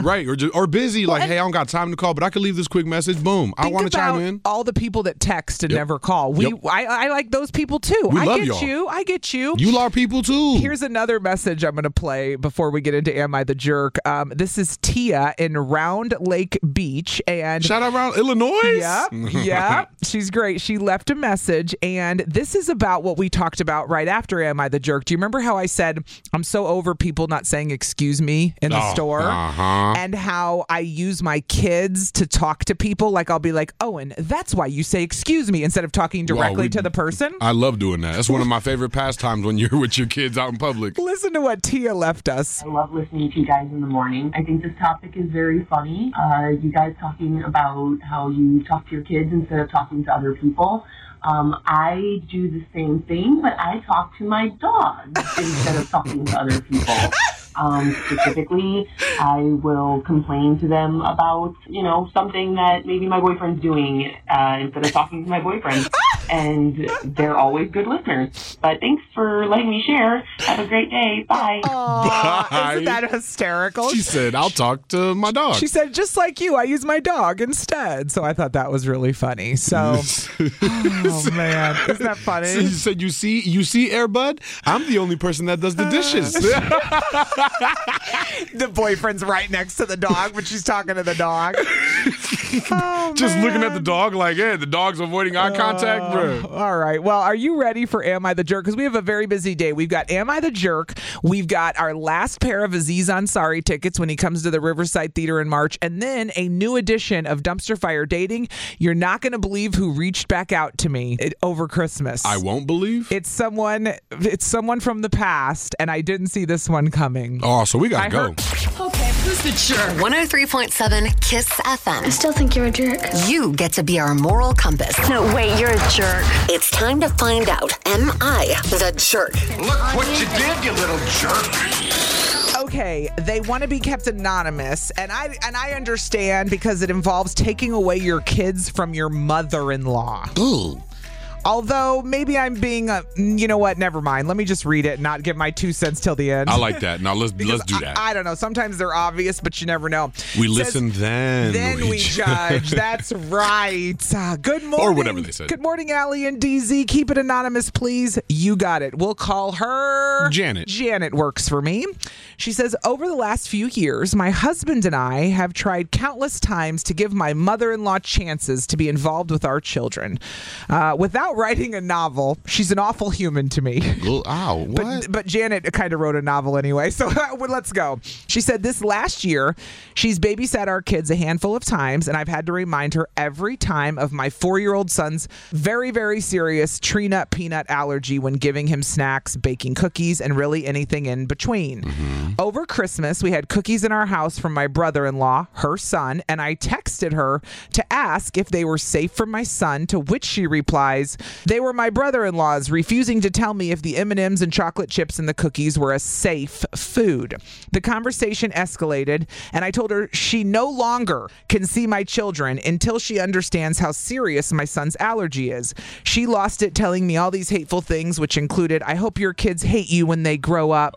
[SPEAKER 4] or busy. Well, hey, I don't got time to call, but I could leave this quick message. Boom. I want to chime in.
[SPEAKER 3] All the people that text and never call. I like those people too.
[SPEAKER 4] We love
[SPEAKER 3] y'all. I get you.
[SPEAKER 4] You are people too.
[SPEAKER 3] Here's another message I'm going to play before we get into Am I the Jerk? This is Tia in Round Lake Beach. And
[SPEAKER 4] shout out Round Illinois.
[SPEAKER 3] Yeah. She's great. She left a message, and this is about what we talked about right after Am I the Jerk? Do you remember how I said I'm so over people not saying excuse me in the store? And how I use my kids to talk to people. Like I'll be like, Owen, that's why you say excuse me instead of talking directly to the person.
[SPEAKER 4] I love doing that. That's one of my favorite pastimes when you're with your kids out in public.
[SPEAKER 3] Listen to what Tia left us.
[SPEAKER 15] I love listening to you guys in the morning. I think this topic is very funny. You guys talking about how you talk to your kids instead of talking to other people. I do the same thing, but I talk to my dogs instead of talking to other people. Specifically, I will complain to them about, something that maybe my boyfriend's doing instead of talking to my boyfriend. And they're always good listeners. But thanks for letting me share. Have a great day. Bye.
[SPEAKER 3] Bye. Isn't that hysterical?
[SPEAKER 4] She said, I'll talk to my dog.
[SPEAKER 3] She said, just like you, I use my dog instead. So I thought that was really funny. So, oh man, isn't that funny?
[SPEAKER 4] So you said, you see, Air Bud? I'm the only person that does the dishes.
[SPEAKER 3] The boyfriend's right next to the dog, but she's talking to the dog.
[SPEAKER 4] Just looking at the dog like, hey, the dog's avoiding eye contact, bro.
[SPEAKER 3] All right. Well, are you ready for Am I the Jerk? Because we have a very busy day. We've got Am I the Jerk? We've got our last pair of Aziz Ansari tickets when he comes to the Riverside Theater in March, and then a new edition of Dumpster Fire Dating. You're not going to believe who reached back out to me over Christmas.
[SPEAKER 4] I won't believe?
[SPEAKER 3] It's someone from the past, and I didn't see this one coming.
[SPEAKER 4] Oh, so we got to go.
[SPEAKER 2] Okay, who's the jerk? 103.7 KISS FM.
[SPEAKER 16] I still think you're a jerk.
[SPEAKER 2] You get to be our moral compass.
[SPEAKER 16] No, wait, you're a jerk.
[SPEAKER 2] It's time to find out, am I the jerk?
[SPEAKER 10] Look what you did, you little jerk.
[SPEAKER 3] Okay, they want to be kept anonymous, and I understand because it involves taking away your kids from your mother-in-law.
[SPEAKER 2] Ooh.
[SPEAKER 3] Although, maybe I'm being you know what? Never mind. Let me just read it and not give my 2 cents till the end.
[SPEAKER 4] I like that. Now, let's do that.
[SPEAKER 3] I don't know. Sometimes they're obvious, but you never know.
[SPEAKER 4] We listen, then
[SPEAKER 3] we judge. That's right. Good morning.
[SPEAKER 4] Or whatever they said.
[SPEAKER 3] Good morning, Allie and DZ. Keep it anonymous, please. You got it. We'll call her
[SPEAKER 4] Janet.
[SPEAKER 3] Janet works for me. She says, over the last few years, my husband and I have tried countless times to give my mother-in-law chances to be involved with our children. Without about writing a novel. She's an awful human to me.
[SPEAKER 4] Ow, what?
[SPEAKER 3] But Janet kind of wrote a novel anyway, so let's go. She said this last year, she's babysat our kids a handful of times, and I've had to remind her every time of my 4-year-old son's very, very serious tree nut peanut allergy when giving him snacks, baking cookies, and really anything in between. Over Christmas, we had cookies in our house from my brother-in-law, her son, and I texted her to ask if they were safe for my son, to which she replies, they were my brother-in-law's, refusing to tell me if the M&Ms and chocolate chips in the cookies were a safe food. The conversation escalated, and I told her she no longer can see my children until she understands how serious my son's allergy is. She lost it telling me all these hateful things, which included, I hope your kids hate you when they grow up.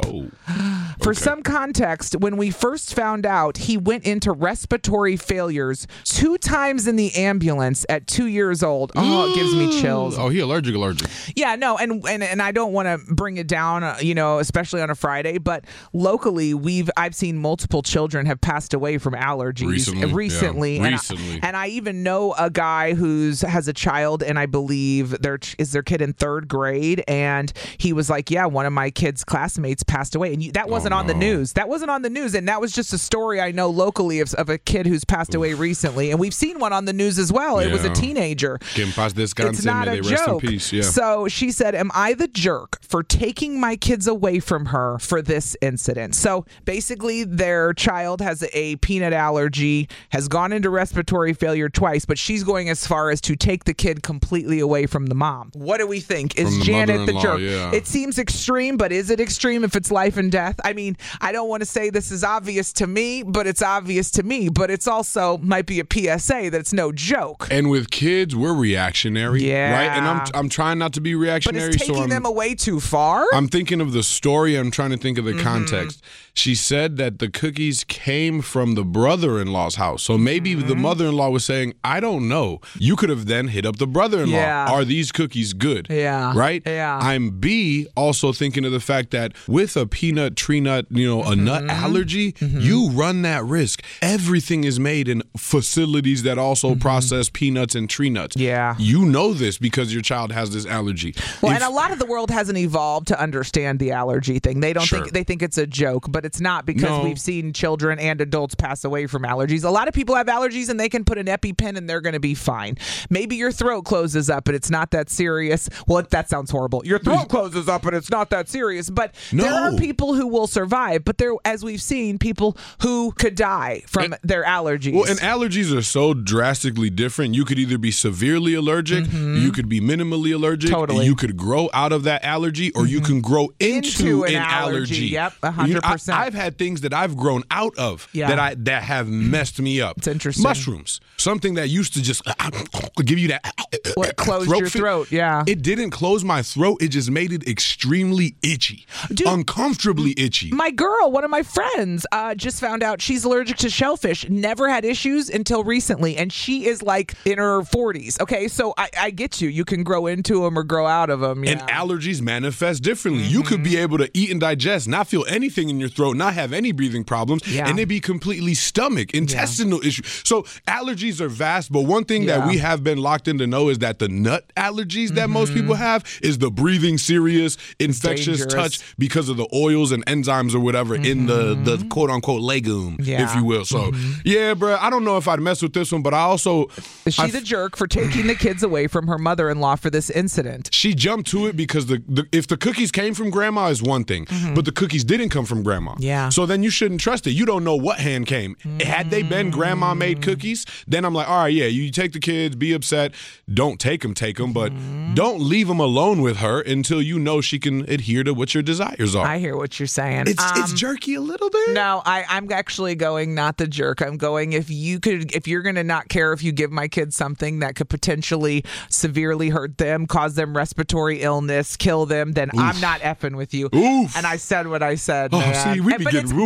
[SPEAKER 3] For some context, when we first found out, he went into respiratory failures 2 times in the ambulance at 2 years old. Oh, it gives me chills.
[SPEAKER 4] Oh, he allergic.
[SPEAKER 3] Yeah, no, and I don't want to bring it down, especially on a Friday, but locally I've seen multiple children have passed away from allergies recently. And I even know a guy has a child, and I believe their kid in 3rd grade, and he was like, yeah, one of my kids' classmates passed away, and that wasn't on the news. That wasn't on the news, and that was just a story I know locally of a kid who's passed away recently, and we've seen one on the news as well. It was a teenager.
[SPEAKER 4] It's not a joke. Yeah.
[SPEAKER 3] So she said, am I the jerk for taking my kids away from her for this incident? So basically their child has a peanut allergy, has gone into respiratory failure twice, but she's going as far as to take the kid completely away from the mom. What do we think? Is Janet the jerk?
[SPEAKER 4] Yeah.
[SPEAKER 3] It seems extreme, but is it extreme if it's life and death? I mean, I don't want to say this is obvious to me, but it's obvious to me. But it's also might be a PSA that it's no joke.
[SPEAKER 4] And with kids, we're reactionary, right? And I'm trying not to be reactionary.
[SPEAKER 3] But it's taking them away too far?
[SPEAKER 4] I'm thinking of the story. I'm trying to think of the context. She said that the cookies came from the brother-in-law's house. So maybe the mother-in-law was saying, I don't know. You could have then hit up the brother-in-law.
[SPEAKER 3] Yeah.
[SPEAKER 4] Are these cookies good?
[SPEAKER 3] Yeah.
[SPEAKER 4] Right?
[SPEAKER 3] Yeah.
[SPEAKER 4] I'm B, also thinking of the fact that with a peanut, tree nut, a nut allergy, you run that risk. Everything is made in facilities that also process peanuts and tree nuts.
[SPEAKER 3] Yeah.
[SPEAKER 4] You know this because your child has this allergy.
[SPEAKER 3] Well, and a lot of the world hasn't evolved to understand the allergy thing. They don't think, they think it's a joke, but it's not, because we've seen children and adults pass away from allergies. A lot of people have allergies and they can put an EpiPen and they're going to be fine. Maybe your throat closes up and it's not that serious. Well, that sounds horrible. Your throat closes up and it's not that serious, but there are people who will survive. But there, as we've seen, people who could die from their allergies.
[SPEAKER 4] Well, and allergies are so drastically different. You could either be severely allergic, you could be minimally allergic, you could grow out of that allergy, or you can grow into an allergy.
[SPEAKER 3] Yep, 100%.
[SPEAKER 4] I've had things that I've grown out of that have messed me up.
[SPEAKER 3] It's interesting.
[SPEAKER 4] Mushrooms, something that used to just give you that
[SPEAKER 3] close your throat. Yeah,
[SPEAKER 4] it didn't close my throat. It just made it extremely itchy, uncomfortably itchy.
[SPEAKER 3] My girl, one of my friends, just found out she's allergic to shellfish. Never had issues until recently, and she is like in her 40s. Okay, so I get you. You can grow into them or grow out of them. Yeah.
[SPEAKER 4] And allergies manifest differently. You could be able to eat and digest, not feel anything in your throat, not have any breathing problems, and it be completely stomach, intestinal issues. So allergies are vast, but one thing that we have been locked in to know is that the nut allergies that most people have is the breathing serious, infectious touch because of the oils and enzymes or whatever in the quote-unquote legume, if you will. So, yeah, bro, I don't know if I'd mess with this one, but I also...
[SPEAKER 3] Is she the jerk for taking the kids away from her mother-in-law for this incident?
[SPEAKER 4] She jumped to it because if the cookies came from grandma is one thing, but the cookies didn't come from grandma.
[SPEAKER 3] Yeah.
[SPEAKER 4] So then you shouldn't trust it. You don't know what hand came. Had they been grandma-made cookies, then I'm like, all right, yeah, you take the kids, be upset, don't take them, but don't leave them alone with her until you know she can adhere to what your desires are.
[SPEAKER 3] I hear what you're saying.
[SPEAKER 4] It's jerky a little bit.
[SPEAKER 3] No, I'm actually going not the jerk. I'm going if you're going to not care if you give my kids something that could potentially severely hurt them, cause them respiratory illness, kill them, then I'm not effing with you.
[SPEAKER 4] Oof.
[SPEAKER 3] And I said what I said.
[SPEAKER 4] Oh,
[SPEAKER 3] man.
[SPEAKER 4] see, we be getting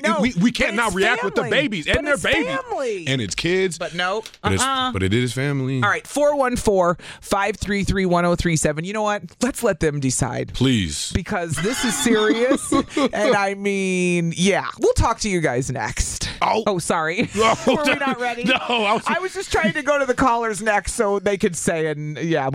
[SPEAKER 4] we can't not react with the babies and their babies.
[SPEAKER 3] Family.
[SPEAKER 4] And it's kids.
[SPEAKER 3] But no.
[SPEAKER 4] But it is family.
[SPEAKER 3] All right, 414-533-1037. You know what? Let's let them decide.
[SPEAKER 4] Please.
[SPEAKER 3] Because this is serious. And I mean, yeah. We'll talk to you guys next. Oh, sorry. Were we not ready?
[SPEAKER 4] No,
[SPEAKER 3] I was just trying to go to the callers next so they could say, and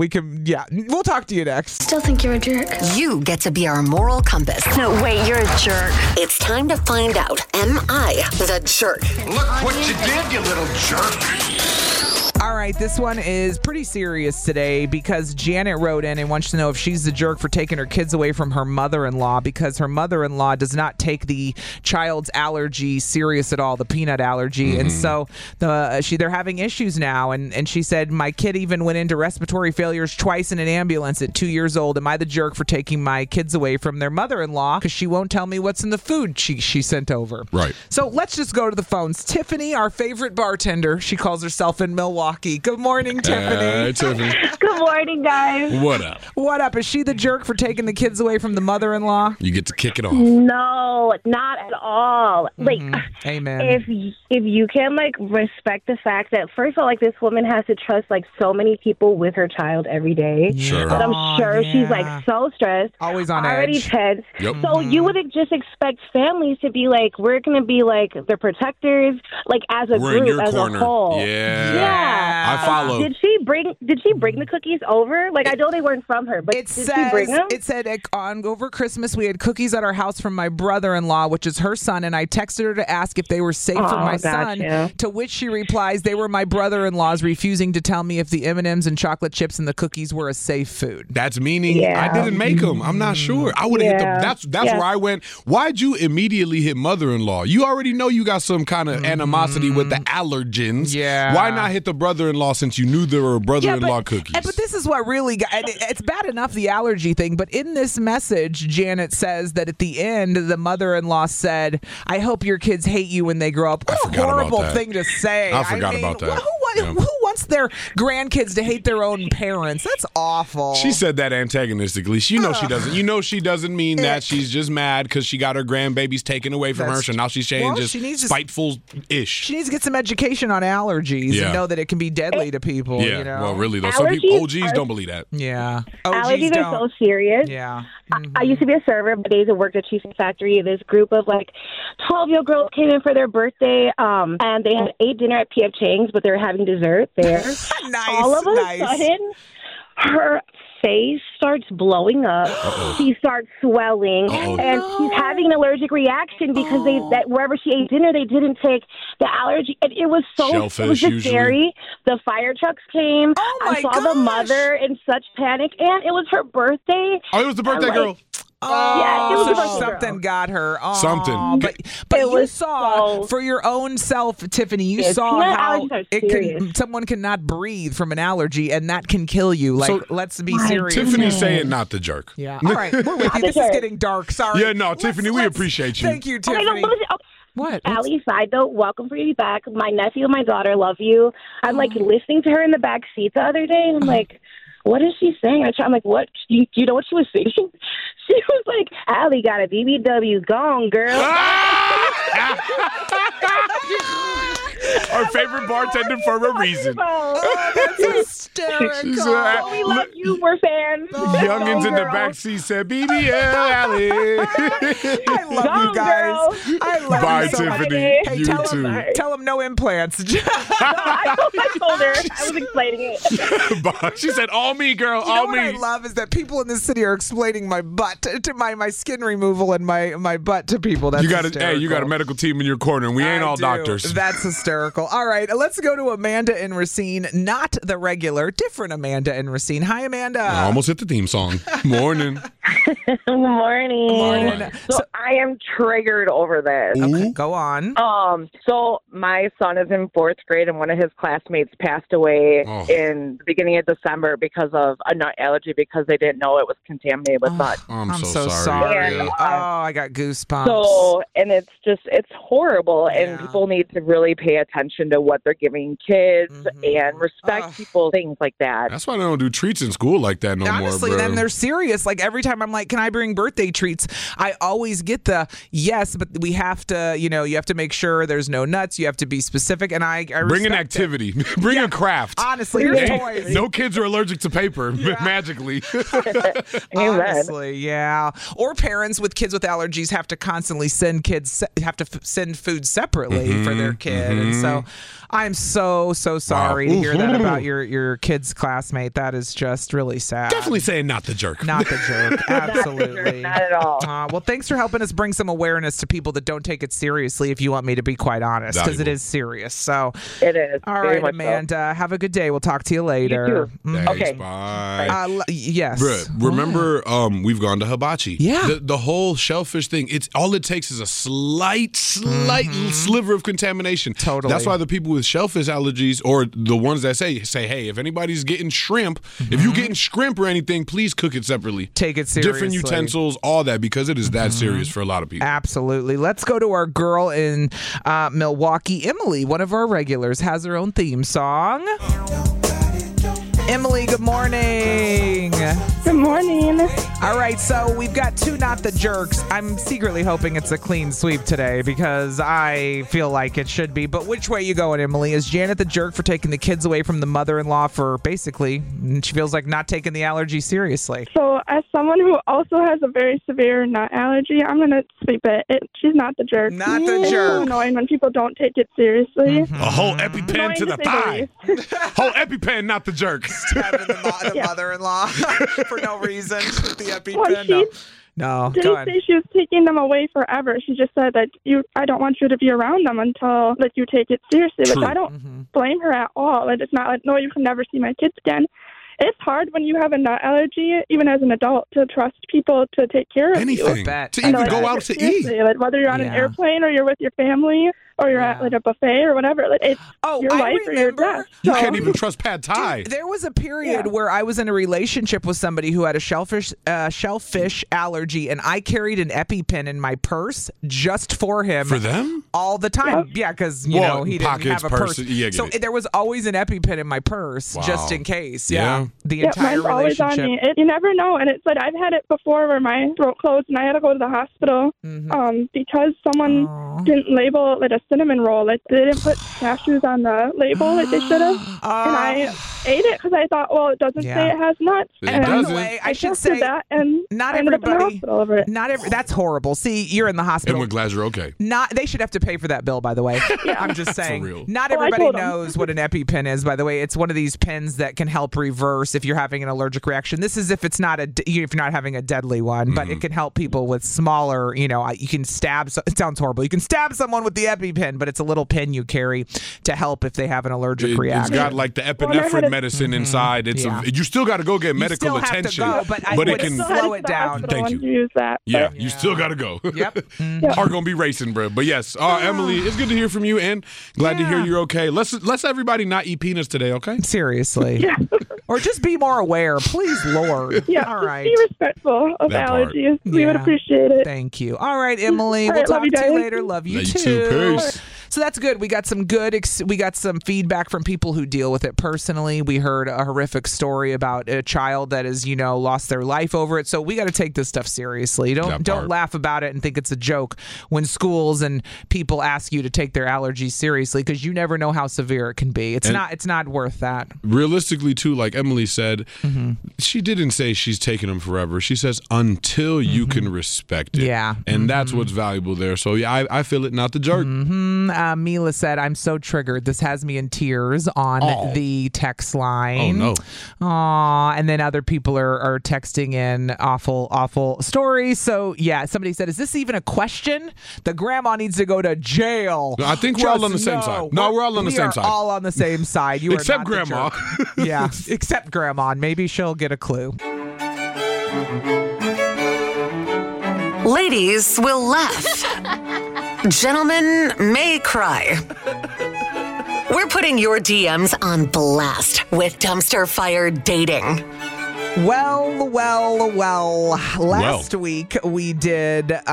[SPEAKER 3] we'll talk to you next.
[SPEAKER 16] Still think you're a jerk.
[SPEAKER 2] You get to be our moral compass.
[SPEAKER 16] No, wait, you're a jerk.
[SPEAKER 2] It's time to find out, am I the jerk?
[SPEAKER 10] Look what you did, you little jerk.
[SPEAKER 3] All right, this one is pretty serious today because Janet wrote in and wants to know if she's the jerk for taking her kids away from her mother-in-law because her mother-in-law does not take the child's allergy serious at all, the peanut allergy. Mm-hmm. And so they're having issues now. And she said, my kid even went into respiratory failures twice in an ambulance at 2 years old. Am I the jerk for taking my kids away from their mother-in-law because she won't tell me what's in the food she sent over?
[SPEAKER 4] Right.
[SPEAKER 3] So let's just go to the phones. Tiffany, our favorite bartender, she calls herself in Milwaukee. Good morning, Tiffany.
[SPEAKER 4] Hey, Tiffany.
[SPEAKER 11] Good morning, guys.
[SPEAKER 4] What up?
[SPEAKER 3] What up? Is she the jerk for taking the kids away from the mother-in-law?
[SPEAKER 4] You get to kick it off.
[SPEAKER 11] No, not at all. Like,
[SPEAKER 3] amen.
[SPEAKER 11] If you can respect the fact that first of all, this woman has to trust so many people with her child every day.
[SPEAKER 4] Sure.
[SPEAKER 11] But I'm sure she's so stressed,
[SPEAKER 3] always on
[SPEAKER 11] already
[SPEAKER 3] edge,
[SPEAKER 11] tense.
[SPEAKER 4] Yep.
[SPEAKER 11] So you would just expect families to be we're going to be their protectors, as a
[SPEAKER 4] We're in
[SPEAKER 11] group,
[SPEAKER 4] your
[SPEAKER 11] as
[SPEAKER 4] corner.
[SPEAKER 11] a whole.
[SPEAKER 4] Yeah. I follow.
[SPEAKER 11] Did she bring the cookies over? I know they weren't from her, but did she bring them?
[SPEAKER 3] It said over Christmas we had cookies at our house from my brother-in-law, which is her son, and I texted her to ask if they were safe for my son, to which she replies, they were my brother-in-law's refusing to tell me if the M&Ms and chocolate chips and the cookies were a safe food.
[SPEAKER 4] That's meaning I didn't make them. I'm not sure. I would have hit them. That's where I went. Why'd you immediately hit mother-in-law? You already know you got some kind of animosity with the allergens.
[SPEAKER 3] Yeah.
[SPEAKER 4] Why not hit the brother-in-law since you knew there were brother-in-law cookies?
[SPEAKER 3] But this is what really got it's bad enough, the allergy thing, but in this message, Janet says that at the end, the mother-in-law said, I hope your kids hate you when they grow up. What a horrible thing to say.
[SPEAKER 4] I forgot about that.
[SPEAKER 3] Who wants their grandkids to hate their own parents? That's awful.
[SPEAKER 4] She said that antagonistically. She doesn't. You know she doesn't mean that. She's just mad because she got her grandbabies taken away from her, so now she's saying spiteful-ish.
[SPEAKER 3] She needs to get some education on allergies and know that it can be deadly to people.
[SPEAKER 4] Yeah,
[SPEAKER 3] you know?
[SPEAKER 4] well, really, though. Some people, OGs don't believe that.
[SPEAKER 3] Yeah.
[SPEAKER 11] Allergies are so serious.
[SPEAKER 3] Yeah.
[SPEAKER 11] I used to be a server, but days I worked at Cheesecake Factory. This group of 12-year-old girls came in for their birthday, and they had ate dinner at P.F. Chang's, but they were having dessert there.
[SPEAKER 3] Nice.
[SPEAKER 11] All of a sudden, her face starts blowing up. She starts swelling, and she's having an allergic reaction because that wherever she ate dinner, they didn't take the allergy. And it was
[SPEAKER 4] Shellfish,
[SPEAKER 11] it was just scary. The fire trucks came. I saw the mother in such panic, and it was her birthday.
[SPEAKER 4] Oh, it was the birthday girl.
[SPEAKER 11] Yeah, it was
[SPEAKER 3] something got her. Oh,
[SPEAKER 4] something.
[SPEAKER 3] But you saw for your own self, Tiffany. You saw how someone cannot breathe from an allergy, and that can kill you. Let's be serious.
[SPEAKER 4] Tiffany's saying not the jerk.
[SPEAKER 3] Yeah. All right, we're with you. This is getting dark. Sorry.
[SPEAKER 4] Yeah, no, Tiffany, we appreciate you.
[SPEAKER 3] Thank you, Tiffany. What?
[SPEAKER 11] Allie, side note, welcome for you back. My nephew and my daughter love you. I'm listening to her in the back seat the other day, and I'm like, what is she saying? I'm like, what? Do you know what she was saying? She was like, Allie got a BBW gone, girl.
[SPEAKER 4] Our favorite bartender for a reason.
[SPEAKER 3] Oh, that's hysterical.
[SPEAKER 11] We love you. We're fans.
[SPEAKER 4] Youngins in the backseat said, BBL Allie.
[SPEAKER 3] I love you guys. I love
[SPEAKER 4] Bye,
[SPEAKER 3] you so
[SPEAKER 4] Tiffany.
[SPEAKER 3] much. Hey,
[SPEAKER 4] You
[SPEAKER 3] tell them no implants.
[SPEAKER 11] I told her. I was explaining it.
[SPEAKER 4] Bye. She said, all me, girl.
[SPEAKER 3] You
[SPEAKER 4] all
[SPEAKER 3] know
[SPEAKER 4] me.
[SPEAKER 3] What I love is that people in this city are explaining my butt to my skin removal and my butt to people. That's hysterical.
[SPEAKER 4] You got a medical team in your corner, and we ain't all doctors.
[SPEAKER 3] That's hysterical. All right, let's go to Amanda in Racine, not the regular, different Amanda in Racine. Hi, Amanda.
[SPEAKER 4] I almost hit the theme song. Morning.
[SPEAKER 17] Morning. So I am triggered over this.
[SPEAKER 3] Okay, go on.
[SPEAKER 17] So my son is in 4th grade, and one of his classmates passed away in the beginning of December because of a nut allergy because they didn't know it was contaminated with nuts.
[SPEAKER 4] I'm so sorry.
[SPEAKER 17] And,
[SPEAKER 3] I got goosebumps.
[SPEAKER 17] So, and it's horrible, and people need to really pay attention to what they're giving kids and respect people, things like that. bad.
[SPEAKER 4] That's why they don't do treats in school like that no more,
[SPEAKER 3] Honestly,
[SPEAKER 4] bro.
[SPEAKER 3] then they're serious. Like every time I'm like, can I bring birthday treats? I always get the yes, but we have to, you have to make sure there's no nuts. You have to be specific. And I
[SPEAKER 4] bring an activity. Bring a craft.
[SPEAKER 3] Honestly, here's toys.
[SPEAKER 4] No kids are allergic to paper, magically.
[SPEAKER 3] Honestly, yeah. Or parents with kids with allergies have to constantly send food separately for their kid. And so I'm so sorry to hear that about your kid's classmate. That is just really sad.
[SPEAKER 4] Definitely saying not the jerk.
[SPEAKER 3] Not the jerk. Absolutely.
[SPEAKER 17] Not at all.
[SPEAKER 3] Well, thanks for helping us bring some awareness to people that don't take it seriously, if you want me to be quite honest, because it is serious. So
[SPEAKER 17] it is.
[SPEAKER 3] All right, Amanda. Have a good day. We'll talk to you later.
[SPEAKER 4] You too.
[SPEAKER 17] Okay.
[SPEAKER 4] Bye.
[SPEAKER 3] Yes.
[SPEAKER 4] Bruh, remember, we've gone to hibachi.
[SPEAKER 3] Yeah.
[SPEAKER 4] The whole shellfish thing, all it takes is a slight sliver of contamination.
[SPEAKER 3] Totally.
[SPEAKER 4] That's why the people with shellfish allergies, or the ones that say, hey, if anybody's getting shrimp, if you're getting shrimp or anything, please cook it separately.
[SPEAKER 3] Take it seriously.
[SPEAKER 4] Different utensils, all that, because it is that serious for a lot of people.
[SPEAKER 3] Absolutely. Let's go to our girl in Milwaukee. Emily, one of our regulars, has her own theme song. Emily, good morning.
[SPEAKER 18] Good morning.
[SPEAKER 3] All right, so we've got two Not the Jerks. I'm secretly hoping it's a clean sweep today because I feel like it should be. But which way you going, Emily? Is Janet the jerk for taking the kids away from the mother-in-law for basically, she feels like, not taking the allergy seriously?
[SPEAKER 18] So as someone who also has a very severe nut allergy, I'm going to sweep it. She's not the jerk.
[SPEAKER 3] Not the
[SPEAKER 18] It's
[SPEAKER 3] jerk.
[SPEAKER 18] so annoying when people don't take it seriously.
[SPEAKER 4] A whole EpiPen to the thigh. Whole EpiPen, not the jerk.
[SPEAKER 3] Stabbing the mother-in-law for no reason with the EpiPen.
[SPEAKER 18] Well,
[SPEAKER 3] No,
[SPEAKER 18] didn't
[SPEAKER 3] go ahead.
[SPEAKER 18] say she was taking them away forever. She just said that I don't want you to be around them until you take it seriously.
[SPEAKER 4] True.
[SPEAKER 18] Which I don't blame her at all. It's not like, no, you can never see my kids again. It's hard when you have a nut allergy, even as an adult, to trust people to take care of you.
[SPEAKER 4] Anything. To even go out to eat.
[SPEAKER 18] Seriously, like whether you're on an airplane or you're with your family or you're at a buffet or whatever. It's your life or your death.
[SPEAKER 4] You can't even trust Pad Thai.
[SPEAKER 3] Dude, there was a period where I was in a relationship with somebody who had a shellfish allergy, and I carried an EpiPen in my purse just for him.
[SPEAKER 4] For them?
[SPEAKER 3] All the time. Yeah, because, he didn't
[SPEAKER 4] pockets,
[SPEAKER 3] have a purse.
[SPEAKER 4] Yeah,
[SPEAKER 3] so there was always an EpiPen in my purse just in case. Yeah. The entire
[SPEAKER 18] mine's always on
[SPEAKER 3] relationship.
[SPEAKER 18] me. You never know. And it's like I've had it before where my throat closed and I had to go to the hospital because someone didn't label a cinnamon roll. They didn't put cashews on the label like they should have. And I ate it because I thought, well, it doesn't say it has nuts.
[SPEAKER 3] And by the way, I should say
[SPEAKER 18] that, and
[SPEAKER 3] not
[SPEAKER 18] I ended up in the
[SPEAKER 3] everybody.
[SPEAKER 18] hospital over it.
[SPEAKER 3] That's horrible. See, you're in the hospital.
[SPEAKER 4] And we're glad you're okay.
[SPEAKER 3] They should have to pay for that bill, by the way. I'm just saying.
[SPEAKER 4] For real.
[SPEAKER 3] Not everybody knows what an EpiPen is, by the way. It's one of these pens that can help reverse if you're having an allergic reaction. This is if it's not if you're not having a deadly one, but it can help people with smaller, you can stab, it sounds horrible. You can stab someone with the EpiPen, but it's a little pen you carry to help if they have an allergic reaction.
[SPEAKER 4] It's got like the epinephrine medicine inside. It's you still got to go get medical attention.
[SPEAKER 3] But it can slow it down.
[SPEAKER 4] Thank you.
[SPEAKER 18] Use that.
[SPEAKER 4] Yeah, you still got to go.
[SPEAKER 3] Yep.
[SPEAKER 4] Heart gonna be racing, bro. But yes, Emily, it's good to hear from you, and glad to hear you're okay. Let's everybody not eat peanuts today, okay?
[SPEAKER 3] Seriously. Or just be more aware, please, Lord.
[SPEAKER 18] Yeah,
[SPEAKER 3] all right.
[SPEAKER 18] Be respectful of allergies. We would appreciate it.
[SPEAKER 3] Thank you. All right, Emily.
[SPEAKER 18] All
[SPEAKER 3] We'll
[SPEAKER 18] right,
[SPEAKER 3] talk
[SPEAKER 18] love you
[SPEAKER 3] to you
[SPEAKER 18] guys.
[SPEAKER 3] later. Love you
[SPEAKER 4] Love you
[SPEAKER 3] too.
[SPEAKER 4] too. Peace.
[SPEAKER 3] So that's good. We got some feedback from people who deal with it personally. We heard a horrific story about a child that has, lost their life over it. So we got to take this stuff seriously. Don't laugh about it and think it's a joke when schools and people ask you to take their allergies seriously, because you never know how severe it can be. It's not worth that.
[SPEAKER 4] Realistically, too, like Emily said, she didn't say she's taking them forever. She says until you can respect it.
[SPEAKER 3] Yeah.
[SPEAKER 4] And that's what's valuable there. So yeah, I feel it, not the jerk.
[SPEAKER 3] Mila said, I'm so triggered. This has me in tears on the text line.
[SPEAKER 4] Oh, no.
[SPEAKER 3] Aw. And then other people are texting in awful stories. So, yeah, somebody said, is this even a question? The grandma needs to go to jail.
[SPEAKER 4] I think we're all on the same side. No, we're all on the same side.
[SPEAKER 3] We are all on the same side. You
[SPEAKER 4] except
[SPEAKER 3] are not
[SPEAKER 4] grandma.
[SPEAKER 3] the jerk. Yeah, except grandma. Maybe she'll get a clue.
[SPEAKER 2] Ladies will laugh. Gentlemen may cry. We're putting your DMs on blast with Dumpster Fire Dating.
[SPEAKER 3] Well. Last week we did a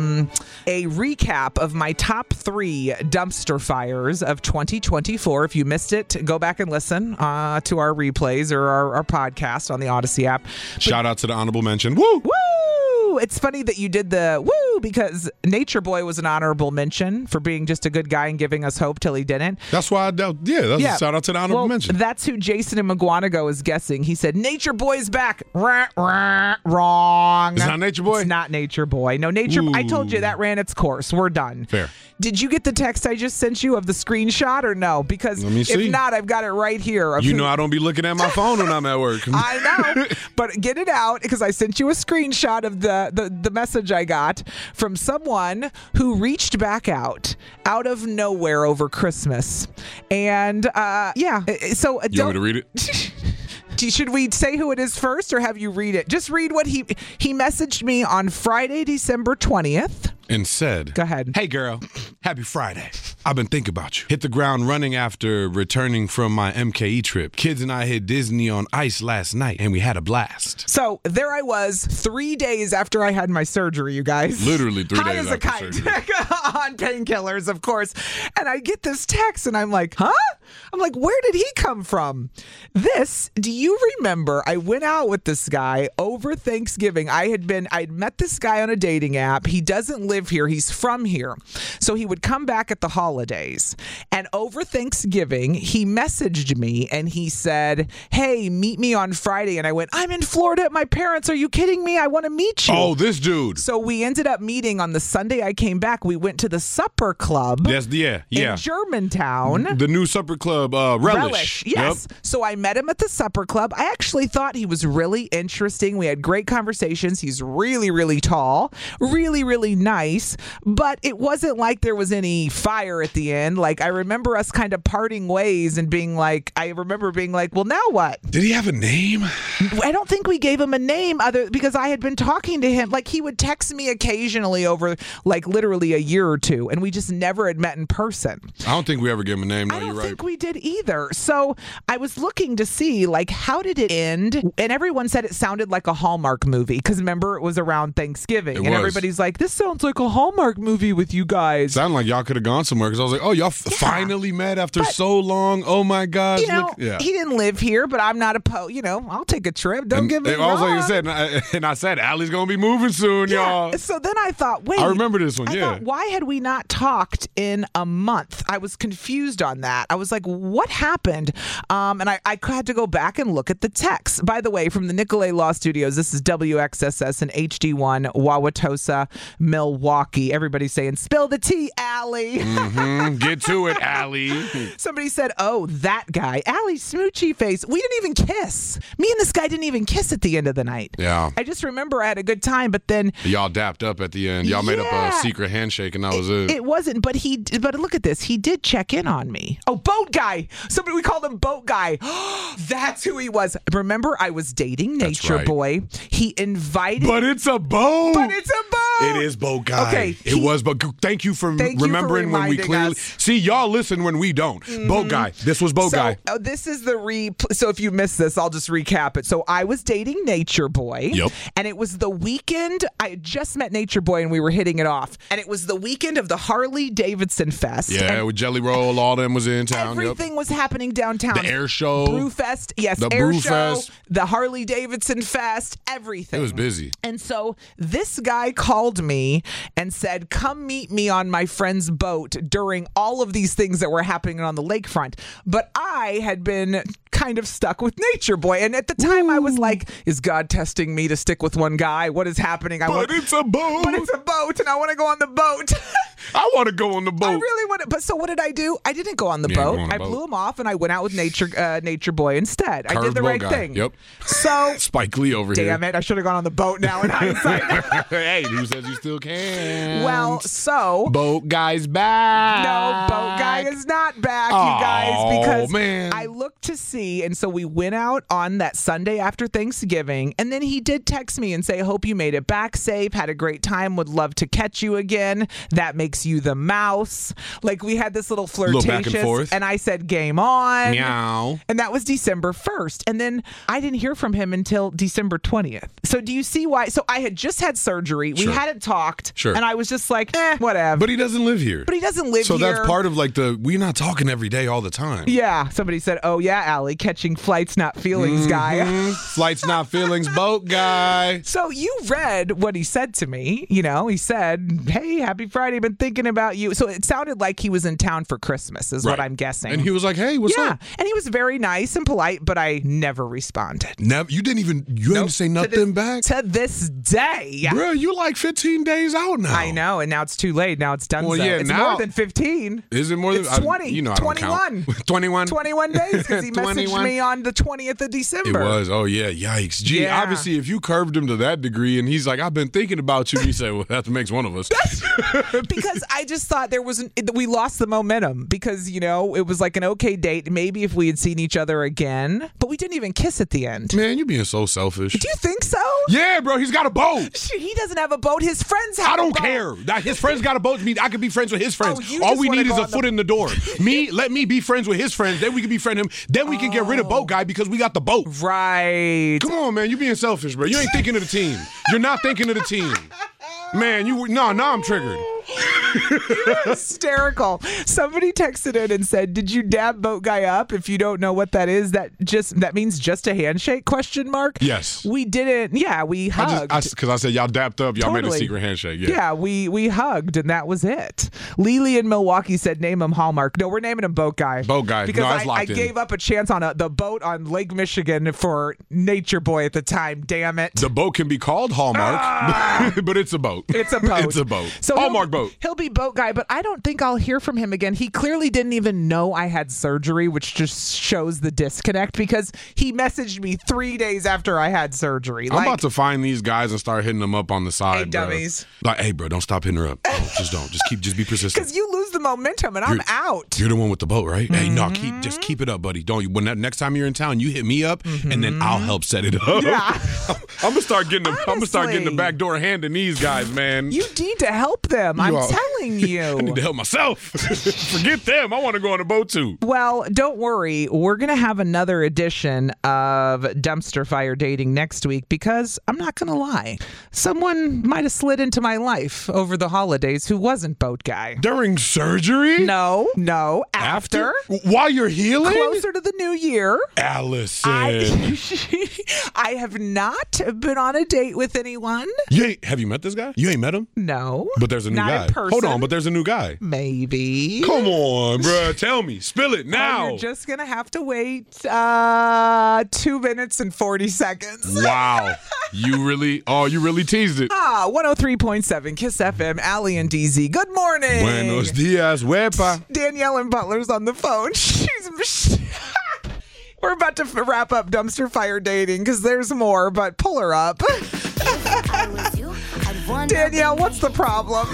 [SPEAKER 3] recap of my top 3 dumpster fires of 2024. If you missed it, go back and listen to our replays or our podcast on the Odyssey app.
[SPEAKER 4] Shout out to the honorable mention. Woo!
[SPEAKER 3] Woo! It's funny that you did the woo because Nature Boy was an honorable mention for being just a good guy and giving us hope till he didn't.
[SPEAKER 4] That's why that's a shout out to the honorable mention.
[SPEAKER 3] That's who Jason and McGuanago is guessing. He said, Nature Boy's back. Wrong.
[SPEAKER 4] It's not Nature Boy?
[SPEAKER 3] It's not Nature Boy. No, Nature. I told you that ran its course. We're done.
[SPEAKER 4] Fair.
[SPEAKER 3] Did you get the text I just sent you of the screenshot or no? Because if not, I've got it right here.
[SPEAKER 4] You know I don't be looking at my phone when I'm at work.
[SPEAKER 3] I know. But get it out because I sent you a screenshot of the message I got from someone who reached back out of nowhere over Christmas. And so
[SPEAKER 4] you want me to read it?
[SPEAKER 3] Should we say who it is first or have you read it? Just read what he messaged me on Friday, December 20th.
[SPEAKER 4] And said,
[SPEAKER 3] go ahead.
[SPEAKER 4] Hey, girl, happy Friday. I've been thinking about you. Hit the ground running after returning from my MKE trip. Kids and I hit Disney on Ice last night, and we had a blast.
[SPEAKER 3] So there I was 3 days after I had my surgery, you guys.
[SPEAKER 4] Literally 3
[SPEAKER 3] High
[SPEAKER 4] days
[SPEAKER 3] as a
[SPEAKER 4] after
[SPEAKER 3] kite.
[SPEAKER 4] surgery.
[SPEAKER 3] On painkillers, of course. And I get this text, and I'm like, huh? I'm like, where did he come from? Do you remember I went out with this guy over Thanksgiving. I'd met this guy on a dating app. He doesn't live here. He's from here. So he would come back at the holidays. And over Thanksgiving, he messaged me and he said, hey, meet me on Friday. And I went, I'm in Florida at my parents'. Are you kidding me? I want to meet you.
[SPEAKER 4] Oh, this dude.
[SPEAKER 3] So we ended up meeting on the Sunday I came back. We went to the supper club in Germantown.
[SPEAKER 4] The new supper club, Relish.
[SPEAKER 3] Yes. Yep. So I met him at the supper club. I actually thought he was really interesting. We had great conversations. He's really, really tall, really, really nice. But it wasn't like there was any fire at the end. Like, I remember us kind of parting ways and being like, well, now what?
[SPEAKER 4] Did he have a name?
[SPEAKER 3] I don't think we gave him a name because I had been talking to him. Like, he would text me occasionally over like literally a year or two, and we just never had met in person.
[SPEAKER 4] I don't think we ever gave him a name. No,
[SPEAKER 3] I don't
[SPEAKER 4] you're right.
[SPEAKER 3] think we did either. So I was looking to see, like, how did it end? And everyone said it sounded like a Hallmark movie because remember, it was around Thanksgiving. Everybody's like, this sounds like a Hallmark movie with you guys.
[SPEAKER 4] Sounded like y'all could have gone somewhere because I was like, oh, y'all finally met after so long. Oh my gosh.
[SPEAKER 3] He didn't live here, but I'm not I'll take a trip. Don't get me wrong.
[SPEAKER 4] Also, you said, and I said, Allie's going to be moving soon, y'all.
[SPEAKER 3] So then I thought, wait.
[SPEAKER 4] I remember this one,
[SPEAKER 3] I thought, why had we not talked in a month? I was confused on that. I was like, what happened? And I had to go back and look at the text. By the way, from the Nicolay Law Studios, this is WXSS and HD1, Wauwatosa, Milwaukee. Everybody's saying, spill the tea, Allie.
[SPEAKER 4] Mm-hmm. Get to it, Allie.
[SPEAKER 3] Somebody said, oh, that guy, Allie Smoochy face. We didn't even kiss. Me and this guy didn't even kiss at the end of the night.
[SPEAKER 4] Yeah.
[SPEAKER 3] I just remember I had a good time, but then
[SPEAKER 4] y'all dapped up at the end. Y'all made up a secret handshake, and that was it.
[SPEAKER 3] It wasn't, but look at this. He did check in on me. Oh, Boat Guy. We called him Boat Guy. That's who he was. Remember, I was dating Nature Boy. He invited.
[SPEAKER 4] But it's a boat. It is Boat Guy.
[SPEAKER 3] Okay.
[SPEAKER 4] It was, but thank you for remembering when we clearly see y'all listen when we don't. Mm-hmm. Boat Guy. This was Boat Guy.
[SPEAKER 3] This is so if you missed this, I'll just recap it. So I was dating Nature Boy.
[SPEAKER 4] Yep.
[SPEAKER 3] And it was the weekend. I had just met Nature Boy and we were hitting it off. And it was the weekend of the Harley Davidson Fest.
[SPEAKER 4] Yeah, with Jelly Roll, all them was in town.
[SPEAKER 3] Everything was happening downtown.
[SPEAKER 4] The air show.
[SPEAKER 3] Brewfest. Yes,
[SPEAKER 4] the
[SPEAKER 3] air
[SPEAKER 4] Brewfest.
[SPEAKER 3] show. The Harley Davidson Fest. Everything.
[SPEAKER 4] It was busy.
[SPEAKER 3] And so this guy called me and said, come meet me on my friend's boat during all of these things that were happening on the lakefront. But I had been kind of stuck with Nature Boy. And at the time I was like, is God testing me to stick with one guy? What is happening?
[SPEAKER 4] It's a boat.
[SPEAKER 3] But it's a boat and I want to go on the boat.
[SPEAKER 4] I want to go on the boat.
[SPEAKER 3] I really want to. But so what did I do? I didn't go on the boat. I blew him off and I went out with Nature Boy instead. I did the right thing.
[SPEAKER 4] Yep.
[SPEAKER 3] So
[SPEAKER 4] Spike Lee over here.
[SPEAKER 3] Damn it. I should have gone on the boat now in hindsight.
[SPEAKER 4] Hey, who says you still can?
[SPEAKER 3] Well, so
[SPEAKER 4] Boat Guy's back.
[SPEAKER 3] No, Boat Guy is not back, you guys, because I looked to see, and so we went out on that Sunday after Thanksgiving, and then he did text me and say, hope you made it back safe, had a great time, would love to catch you again. That makes makes you the mouse. Like we had this little flirtatious,
[SPEAKER 4] back and forth.
[SPEAKER 3] And I said game on.
[SPEAKER 4] Meow.
[SPEAKER 3] And that was December 1st. And then I didn't hear from him until December 20th. So do you see why? So I had just had surgery. We hadn't talked.
[SPEAKER 4] Sure.
[SPEAKER 3] And I was just like, whatever.
[SPEAKER 4] But he doesn't live here.
[SPEAKER 3] So
[SPEAKER 4] that's part of like we're not talking every day all the time.
[SPEAKER 3] Yeah. Somebody said, oh yeah, Allie, catching flights, not feelings guy.
[SPEAKER 4] Flights, not feelings, boat guy.
[SPEAKER 3] So you read what he said to me. You know, he said, hey, happy Friday. Been thinking about you. So it sounded like he was in town for Christmas is what I'm guessing.
[SPEAKER 4] And he was like, hey, what's up?
[SPEAKER 3] And he was very nice and polite, but I never responded.
[SPEAKER 4] Never. You didn't say nothing back?
[SPEAKER 3] To this day.
[SPEAKER 4] Bro, you like 15 days out now.
[SPEAKER 3] I know, and now it's too late. Now it's done.
[SPEAKER 4] Well, yeah,
[SPEAKER 3] it's
[SPEAKER 4] now,
[SPEAKER 3] more than 15.
[SPEAKER 4] Is it more than?
[SPEAKER 3] It's 20.
[SPEAKER 4] I
[SPEAKER 3] 21.
[SPEAKER 4] 21?
[SPEAKER 3] 21 days because he messaged me on the 20th of December.
[SPEAKER 4] It was. Oh, yeah. Yikes. Gee, obviously, if you curved him to that degree and he's like, I've been thinking about you, and you say, well, that makes one of us.
[SPEAKER 3] Because I just thought we lost the momentum because, you know, it was like an okay date. Maybe if we had seen each other again, but we didn't even kiss at the end.
[SPEAKER 4] Man, you're being so selfish.
[SPEAKER 3] Do you think so?
[SPEAKER 4] Yeah, bro. He's got a boat.
[SPEAKER 3] He doesn't have a boat. His friends have a boat.
[SPEAKER 4] I don't care. His friends got a boat. I could be friends with his friends.
[SPEAKER 3] Oh,
[SPEAKER 4] all we need is a foot in the door. Let me be friends with his friends. Then we can be friend him. Then we can get rid of boat guy because we got the boat.
[SPEAKER 3] Right.
[SPEAKER 4] Come on, man. You being selfish, bro. You ain't thinking of the team. You're not thinking of the team. Man, now I'm triggered.
[SPEAKER 3] You're hysterical. Somebody texted in and said, did you dab boat guy up? If you don't know what that is, that means just a handshake, question mark?
[SPEAKER 4] Yes.
[SPEAKER 3] We didn't. Yeah, we hugged.
[SPEAKER 4] Because I said y'all dapped up. Y'all made a secret handshake.
[SPEAKER 3] Yeah, we hugged, and that was it. Lily in Milwaukee said, name him Hallmark. No, we're naming him Boat Guy.
[SPEAKER 4] Boat Guy.
[SPEAKER 3] Because I gave up a chance on the boat on Lake Michigan for Nature Boy at the time. Damn it.
[SPEAKER 4] The boat can be called Hallmark, but it's a boat.
[SPEAKER 3] It's a boat.
[SPEAKER 4] It's a boat.
[SPEAKER 3] So
[SPEAKER 4] Hallmark boat.
[SPEAKER 3] He'll be Boat Guy, but I don't think I'll hear from him again. He clearly didn't even know I had surgery, which just shows the disconnect because he messaged me 3 days after I had surgery.
[SPEAKER 4] I'm about to find these guys and start hitting them up on the side.
[SPEAKER 3] Hey, dummies.
[SPEAKER 4] Like, hey, bro, don't stop hitting her up. Just don't. Just be persistent.
[SPEAKER 3] Because you lose the momentum and I'm out.
[SPEAKER 4] You're the one with the boat, right? Hey, no, just keep it up, buddy. Don't. When next time you're in town, you hit me up, and then I'll help set it up. Yeah. I'm gonna start getting the back door hand in these guys, man.
[SPEAKER 3] You need to help them. I'm telling you.
[SPEAKER 4] I need to help myself. Forget them. I want to go on a boat too.
[SPEAKER 3] Well, don't worry. We're going to have another edition of Dumpster Fire Dating next week because I'm not going to lie. Someone might have slid into my life over the holidays who wasn't Boat Guy.
[SPEAKER 4] During surgery?
[SPEAKER 3] No. After?
[SPEAKER 4] While you're healing?
[SPEAKER 3] Closer to the new year.
[SPEAKER 4] Allison.
[SPEAKER 3] I have not been on a date with anyone.
[SPEAKER 4] Have you met this guy? You ain't met him?
[SPEAKER 3] No.
[SPEAKER 4] But there's a new guy. Hold on, but there's a new guy.
[SPEAKER 3] Maybe.
[SPEAKER 4] Come on, bro. Tell me. Spill it now.
[SPEAKER 3] You're just going to have to wait 2 minutes and 40 seconds.
[SPEAKER 4] Wow. You really teased it.
[SPEAKER 3] 103.7 Kiss FM, Allie and DZ. Good morning.
[SPEAKER 4] Buenos dias, huepa.
[SPEAKER 3] Danielle in Butler's on the phone. We're about to wrap up Dumpster Fire Dating because there's more, but pull her up. Danielle, what's the problem?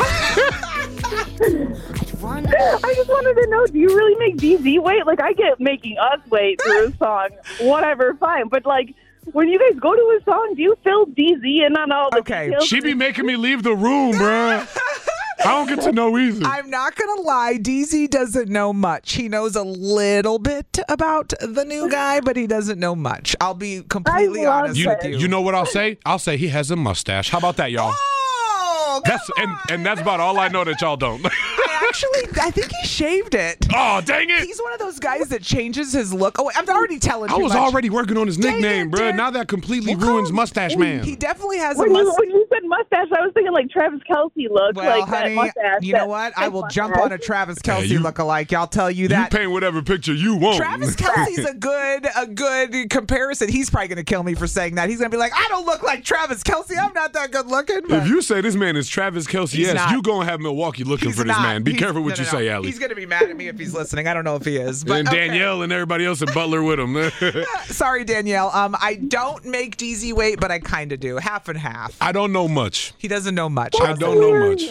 [SPEAKER 11] I just wanted to know, do you really make DZ wait? Like, I get making us wait through a song. Whatever, fine. But, like, when you guys go to a song, do you fill DZ in on all the details?
[SPEAKER 4] She be making me leave the room, bruh. I don't get to know either.
[SPEAKER 3] I'm not going to lie. DZ doesn't know much. He knows a little bit about the new guy, but he doesn't know much. I'll be completely honest with you.
[SPEAKER 4] You know what I'll say? I'll say he has a mustache. How about that, y'all?
[SPEAKER 3] Oh,
[SPEAKER 4] and that's about all I know that y'all don't.
[SPEAKER 3] I think he shaved it.
[SPEAKER 4] Oh, dang it.
[SPEAKER 3] He's one of those guys that changes his look. Oh, I'm already telling you.
[SPEAKER 4] I was already working on his nickname, bro. Now that completely ruins Mustache Man.
[SPEAKER 3] He definitely has
[SPEAKER 11] a mustache. When you said mustache, I was thinking like Travis Kelce look.
[SPEAKER 3] Well,
[SPEAKER 11] like
[SPEAKER 3] honey,
[SPEAKER 11] that mustache.
[SPEAKER 3] You know what? I will jump on a Travis Kelce lookalike. I'll tell you that.
[SPEAKER 4] You paint whatever picture you want.
[SPEAKER 3] Travis Kelce's a good comparison. He's probably going to kill me for saying that. He's going to be like, I don't look like Travis Kelce. I'm not that good looking.
[SPEAKER 4] If you say this man is Travis Kelce, yes, you going to have Milwaukee looking for this man. Be careful what you say, Allie.
[SPEAKER 3] He's going to be mad at me if he's listening. I don't know if he is. But
[SPEAKER 4] and Danielle and everybody else in Butler with him.
[SPEAKER 3] Sorry, Danielle. I don't make DZ wait, but I kind of do. Half and half.
[SPEAKER 4] I don't know much.
[SPEAKER 3] He doesn't know much.
[SPEAKER 4] I don't know much.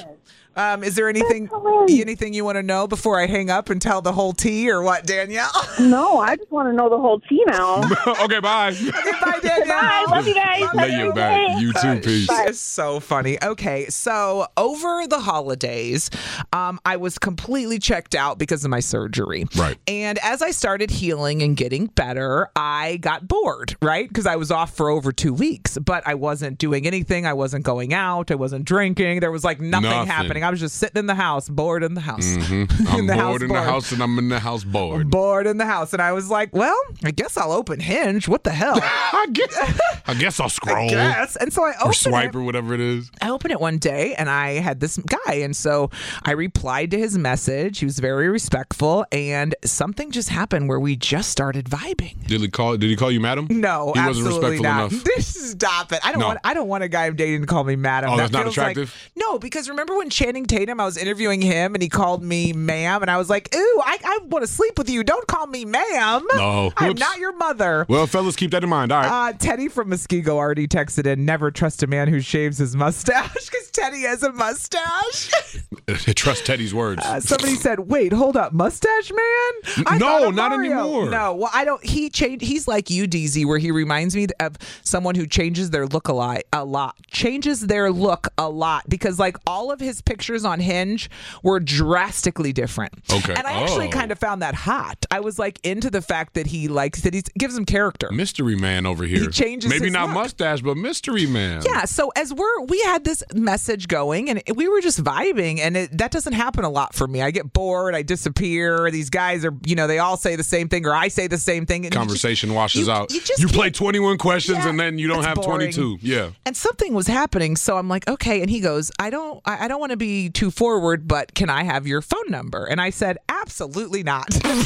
[SPEAKER 3] Is there anything you want to know before I hang up and tell the whole tea, or what, Danielle?
[SPEAKER 12] No, I just want to know the whole tea now.
[SPEAKER 4] Okay, bye.
[SPEAKER 3] Okay, bye, Danielle.
[SPEAKER 12] Bye. Love you guys.
[SPEAKER 4] Love you back. You too, peace.
[SPEAKER 3] It's so funny. Okay, so over the holidays, I was completely checked out because of my surgery.
[SPEAKER 4] Right.
[SPEAKER 3] And as I started healing and getting better, I got bored, right? Because I was off for over 2 weeks, but I wasn't doing anything. I wasn't going out. I wasn't drinking. There was like nothing happening. I was just sitting in the house, bored in the house.
[SPEAKER 4] Mm-hmm. I'm bored in the house, and I'm in the house bored.
[SPEAKER 3] Bored in the house. And I was like, well, I guess I'll open Hinge. What the hell?
[SPEAKER 4] I guess I'll scroll.
[SPEAKER 3] I guess. And so I opened
[SPEAKER 4] or swipe or whatever it is.
[SPEAKER 3] I opened it one day, and I had this guy. And so I replied to his message. He was very respectful. And something just happened where we just started vibing.
[SPEAKER 4] Did he call you madam?
[SPEAKER 3] No,
[SPEAKER 4] he
[SPEAKER 3] absolutely
[SPEAKER 4] wasn't respectful
[SPEAKER 3] not.
[SPEAKER 4] enough.
[SPEAKER 3] Stop it. I don't want a guy I'm dating to call me madam.
[SPEAKER 4] Oh,
[SPEAKER 3] that's
[SPEAKER 4] not attractive?
[SPEAKER 3] No, because remember when Channing Tatum, I was interviewing him and he called me ma'am, and I was like, ooh, I want to sleep with you. Don't call me ma'am.
[SPEAKER 4] No.
[SPEAKER 3] I'm not your mother.
[SPEAKER 4] Well, fellas, keep that in mind. All right.
[SPEAKER 3] Teddy from Muskego already texted in, never trust a man who shaves his mustache, because Teddy has a mustache.
[SPEAKER 4] Trust Teddy's words.
[SPEAKER 3] Somebody said, wait, hold up, mustache man?
[SPEAKER 4] No, not anymore.
[SPEAKER 3] No, well, I don't. He's like you, DZ, where he reminds me of someone who changes their look a lot. Changes their look a lot, because like all of his pictures on Hinge were drastically different.
[SPEAKER 4] Okay.
[SPEAKER 3] And I actually kind of found that hot. I was like into the fact that he gives him character.
[SPEAKER 4] Mystery man over here.
[SPEAKER 3] He changes
[SPEAKER 4] Maybe
[SPEAKER 3] his
[SPEAKER 4] not
[SPEAKER 3] look.
[SPEAKER 4] mustache, but mystery man.
[SPEAKER 3] Yeah, so as we had this message going, and we were just vibing, and that doesn't happen a lot for me. I get bored, I disappear. These guys are, they all say the same thing, or I say the same thing. And
[SPEAKER 4] Conversation washes out.
[SPEAKER 3] You
[SPEAKER 4] play 21 questions, and then you don't have
[SPEAKER 3] boring.
[SPEAKER 4] 22. Yeah.
[SPEAKER 3] And something was happening, so I'm like, okay. And he goes, I don't want to be too forward, but can I have your phone number? And I said, absolutely not.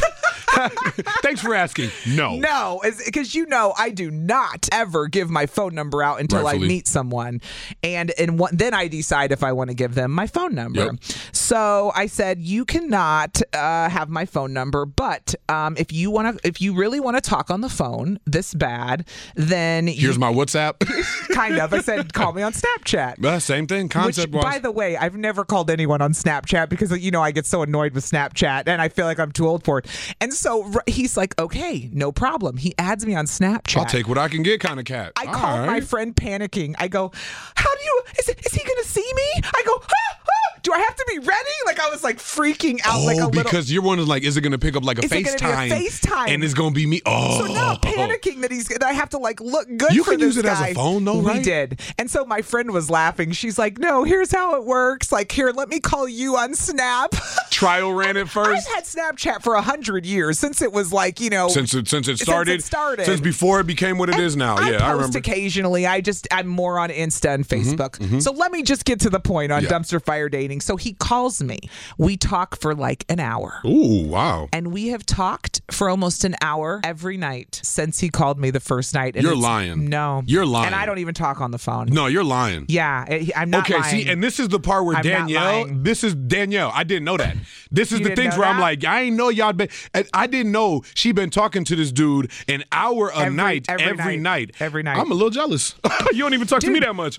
[SPEAKER 4] Thanks for asking. No.
[SPEAKER 3] No, because I do not ever give my phone number out until I meet someone, and then I decide if I want to give them my phone number.
[SPEAKER 4] Yep.
[SPEAKER 3] So I said, you cannot have my phone number, but if you really want to talk on the phone this bad, then
[SPEAKER 4] here's my WhatsApp.
[SPEAKER 3] Kind of. I said, call me on Snapchat.
[SPEAKER 4] Same thing, concept-wise.
[SPEAKER 3] By the way, I've never called anyone on Snapchat because I get so annoyed with Snapchat, and I feel like I'm too old for it. And so he's like, okay, no problem. He adds me on Snapchat.
[SPEAKER 4] I'll take what I can get, kind of cat.
[SPEAKER 3] I called my friend panicking. I go, is he going to see me? I go, do I have to be ready? Like, I was like freaking out.
[SPEAKER 4] Because you're wondering, like, is it going to pick up like a FaceTime? And it's going to be me. Oh.
[SPEAKER 3] So now I'm panicking that I have to like look good
[SPEAKER 4] you
[SPEAKER 3] for
[SPEAKER 4] can
[SPEAKER 3] this
[SPEAKER 4] use it
[SPEAKER 3] guy.
[SPEAKER 4] as a phone though, right?
[SPEAKER 3] We did. And so my friend was laughing. She's like, no, here's how it works. Like, here, let me call you on Snap.
[SPEAKER 4] Trial ran it first.
[SPEAKER 3] I've had Snapchat for 100 years, since it was like,
[SPEAKER 4] Since it started. Since before it became what it is now.
[SPEAKER 3] I
[SPEAKER 4] I remember.
[SPEAKER 3] Occasionally. I'm more on Insta and Facebook. Mm-hmm. So let me just get to the point on Dumpster Fire Dating. So he calls me. We talk for like an hour.
[SPEAKER 4] Ooh, wow.
[SPEAKER 3] And we have talked for almost an hour every night since he called me the first night. And
[SPEAKER 4] you're lying.
[SPEAKER 3] No.
[SPEAKER 4] You're lying.
[SPEAKER 3] And I don't even talk on the phone.
[SPEAKER 4] No, you're lying.
[SPEAKER 3] Yeah, I'm not lying.
[SPEAKER 4] Okay, see, and this is the part where this is Danielle. I didn't know that. This is the things where I'm like, I ain't know y'all been, I didn't know she been talking to this dude an hour a night, every night.
[SPEAKER 3] Every night.
[SPEAKER 4] I'm a little jealous. You don't even talk to me that much.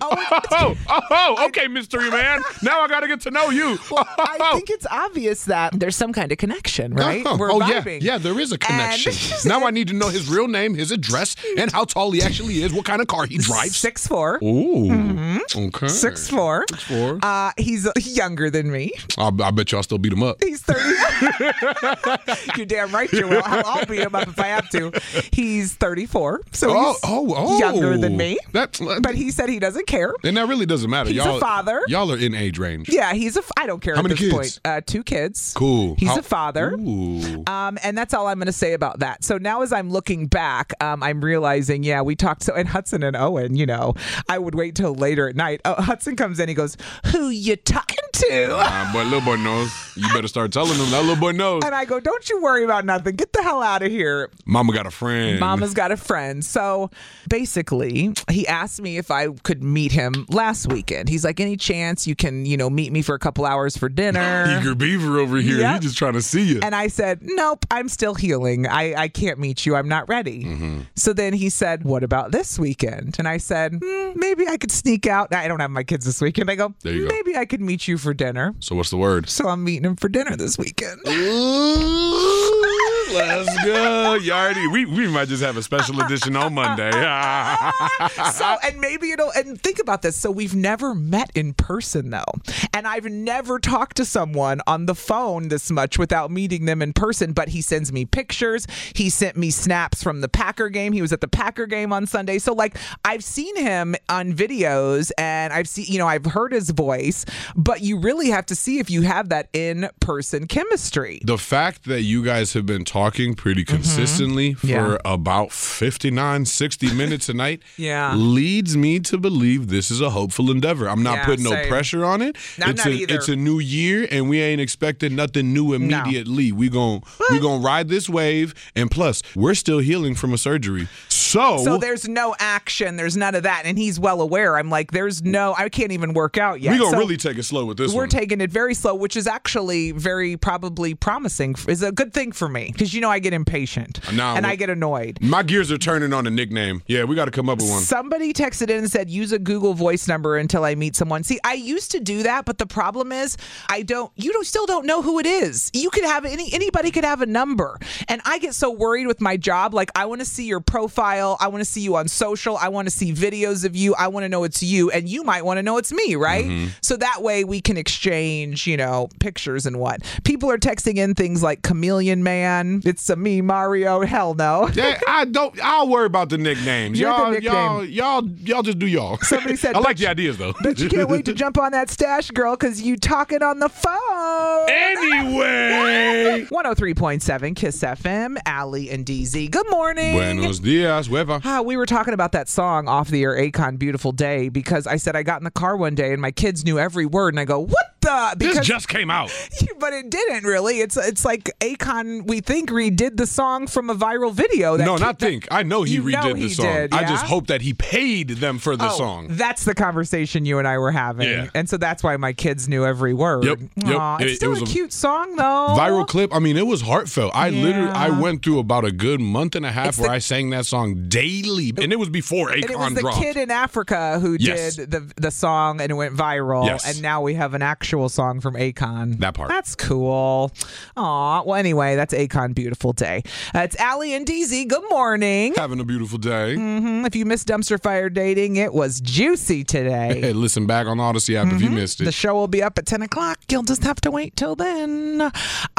[SPEAKER 4] Okay, mystery man. Now I got to get to know you.
[SPEAKER 3] Well, I think it's obvious that there's some kind of connection, right? We're vibing.
[SPEAKER 4] Yeah, there is a connection. Now I need to know his real name, his address, and how tall he actually is, what kind of car he drives.
[SPEAKER 3] 6'4".
[SPEAKER 4] Ooh.
[SPEAKER 3] Mm-hmm.
[SPEAKER 4] Okay.
[SPEAKER 3] 6'4".
[SPEAKER 4] 6'4".
[SPEAKER 3] He's younger than me.
[SPEAKER 4] I bet y'all still beat him up.
[SPEAKER 3] He's 30. You're damn right you will. I'll beat him up if I have to. He's 34, so he's younger than me. But he said he doesn't care.
[SPEAKER 4] And that really doesn't matter.
[SPEAKER 3] He's a father.
[SPEAKER 4] Y'all are in age range.
[SPEAKER 3] Yeah, I don't care
[SPEAKER 4] How
[SPEAKER 3] at
[SPEAKER 4] many
[SPEAKER 3] this
[SPEAKER 4] kids?
[SPEAKER 3] point. 2 kids.
[SPEAKER 4] Cool.
[SPEAKER 3] He's a father.
[SPEAKER 4] Ooh.
[SPEAKER 3] And that's all I'm going to say about that. So now as I'm looking back, I'm realizing, we talked. And Hudson and Owen, I would wait till later at night. Hudson comes in, he goes, who you talking to?
[SPEAKER 4] But little boy knows. You better start telling him. That little boy knows.
[SPEAKER 3] And I go, don't you worry about nothing. Get the hell out of here.
[SPEAKER 4] Mama got a friend.
[SPEAKER 3] Mama's got a friend. So basically, he asked me if I could meet him last weekend. He's like, any chance you can, meet me for a couple hours for dinner?
[SPEAKER 4] Eager beaver over here.
[SPEAKER 3] Yep.
[SPEAKER 4] He's just trying to see you.
[SPEAKER 3] And I said, nope, I'm still healing. I can't meet you. I'm not ready.
[SPEAKER 4] Mm-hmm.
[SPEAKER 3] So then he said, what about this weekend? And I said, maybe I could sneak out. I don't have my kids this weekend. I go, maybe I could meet you for dinner.
[SPEAKER 4] So what's the word?
[SPEAKER 3] So I'm meeting him for dinner this weekend.
[SPEAKER 4] Let's go. You already, we might just have a special edition on Monday.
[SPEAKER 3] So, and maybe, and think about this. So we've never met in person, though. And I've never talked to someone on the phone this much without meeting them in person. But he sends me pictures. He sent me snaps from the Packer game. He was at the Packer game on Sunday. So, like, I've seen him on videos and I've heard his voice. But you really have to see if you have that in-person chemistry.
[SPEAKER 4] The fact that you guys have been talking pretty consistently for about 59, 60 minutes a night leads me to believe this is a hopeful endeavor. I'm not putting no pressure on it. It's a new year, and we ain't expecting nothing new immediately. No. We gonna ride this wave, and plus, we're still healing from a surgery. So
[SPEAKER 3] there's no action. There's none of that, and he's well aware. I'm like, I can't even work out yet.
[SPEAKER 4] We're going to really take it slow with this one.
[SPEAKER 3] We're taking it very slow, which is actually very probably promising. Is a good thing for me, because I get impatient and I get annoyed.
[SPEAKER 4] My gears are turning on a nickname. Yeah, we got to come up with one.
[SPEAKER 3] Somebody texted in and said, use a Google Voice number until I meet someone. See, I used to do that, but the problem is you still don't know who it is. You could have anybody could have a number. And I get so worried with my job. Like, I want to see your profile. I want to see you on social. I want to see videos of you. I want to know it's you, and you might want to know it's me, right? Mm-hmm. So that way we can exchange, pictures and what. People are texting in things like Chameleon Man. It's a me, Mario. Hell no.
[SPEAKER 4] Yeah, I'll worry about the nicknames. Y'all just do y'all.
[SPEAKER 3] Somebody said,
[SPEAKER 4] I like the ideas though.
[SPEAKER 3] But you can't wait to jump on that stash, girl, because you talking on the phone.
[SPEAKER 4] Anyway.
[SPEAKER 3] 103.7 Kiss FM, Allie and DZ. Good morning.
[SPEAKER 4] Buenos dias, hueva.
[SPEAKER 3] We were talking about that song off the air, Akon, Beautiful Day, because I said I got in the car one day and my kids knew every word, and I go, what the?
[SPEAKER 4] Because this just came out.
[SPEAKER 3] But it didn't really. It's like Akon, we think, redid the song from a viral video.
[SPEAKER 4] I know he redid the song.
[SPEAKER 3] Did, yeah?
[SPEAKER 4] I just hope that he paid them for the song.
[SPEAKER 3] That's the conversation you and I were having. Yeah. And so that's why my kids knew every word.
[SPEAKER 4] Yep.
[SPEAKER 3] It's still a cute song, though.
[SPEAKER 4] Viral clip. I mean, it was heartfelt. I went through about a good month and a half where I sang that song daily. And it was before Akon dropped.
[SPEAKER 3] It was the kid in Africa who did the song, and it went viral. Yes. And now we have an actual song from Akon.
[SPEAKER 4] That part.
[SPEAKER 3] That's cool. Aw. Well, anyway, that's Akon, Beautiful Day. It's Allie and DZ. Good morning.
[SPEAKER 4] Having a beautiful day.
[SPEAKER 3] Mm-hmm. If you missed Dumpster Fire Dating, it was juicy today.
[SPEAKER 4] Hey, listen back on the Odyssey app if you missed it.
[SPEAKER 3] The show will be up at 10 o'clock. You'll just have to wait till then.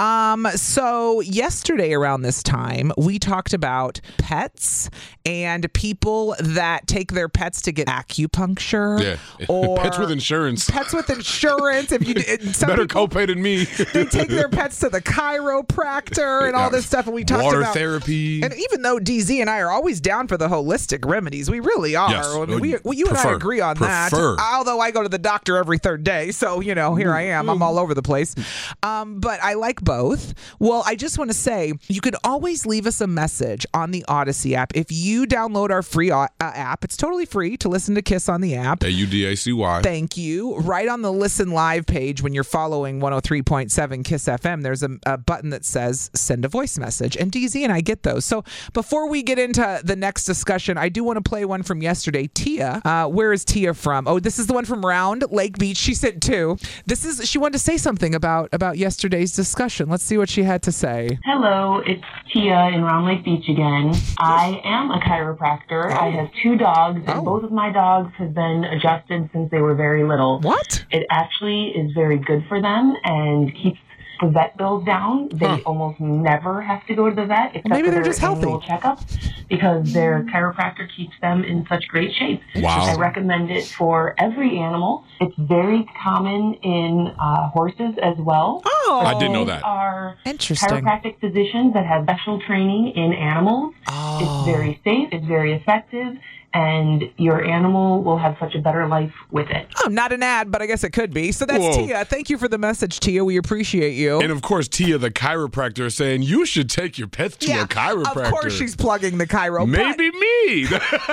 [SPEAKER 3] So yesterday around this time, we talked about pets and people that take their pets to get acupuncture.
[SPEAKER 4] Yeah.
[SPEAKER 3] Or
[SPEAKER 4] pets with insurance.
[SPEAKER 3] Pets with insurance. If you
[SPEAKER 4] better copay than me.
[SPEAKER 3] They take their pets to the chiropractor and all this stuff. And we talked
[SPEAKER 4] water
[SPEAKER 3] about
[SPEAKER 4] therapy.
[SPEAKER 3] And even though DZ and I are always down for the holistic remedies, we really are.
[SPEAKER 4] Yes.
[SPEAKER 3] I mean, you and I agree on that. Although I go to the doctor every third day, so here I am. I'm all over the place. But I like both. Well, I just want to say you could always leave us a message on the Odyssey app. If you download our free app, it's totally free to listen to Kiss on the app.
[SPEAKER 4] AUDACY.
[SPEAKER 3] Thank you. Right on the Listen Live page when you're following 103.7 Kiss FM, there's a button that says send a voice message. And DZ and I get those. So before we get into the next discussion, I do want to play one from yesterday. Tia, where is Tia from? Oh, this is the one from Round Lake Beach. She sent two. She wanted to say something about yesterday's discussion. Let's see what she had to say.
[SPEAKER 15] Hello, it's Tia in Round Lake Beach again. I am a chiropractor. I have two dogs, and both of my dogs have been adjusted since they were very little.
[SPEAKER 3] What?
[SPEAKER 15] It actually is very good for them and keeps the vet bills down. They almost never have to go to the vet except
[SPEAKER 3] maybe they're
[SPEAKER 15] for
[SPEAKER 3] just
[SPEAKER 15] their
[SPEAKER 3] healthy
[SPEAKER 15] annual checkups because their chiropractor keeps them in such great shape.
[SPEAKER 4] Wow.
[SPEAKER 15] I recommend it for every animal. It's very common in horses as well.
[SPEAKER 3] Oh,
[SPEAKER 4] I didn't know that.
[SPEAKER 15] Are
[SPEAKER 3] interesting
[SPEAKER 15] chiropractic physicians that have special training in animals.
[SPEAKER 3] Oh.
[SPEAKER 15] It's very safe. It's very effective. And your animal will have such a better life with it.
[SPEAKER 3] Oh, not an ad, but I guess it could be. So that's Tia. Thank you for the message, Tia. We appreciate you.
[SPEAKER 4] And of course, Tia, the chiropractor, is saying you should take your pets to a chiropractor.
[SPEAKER 3] Of course, she's plugging the chiro.
[SPEAKER 4] Maybe me.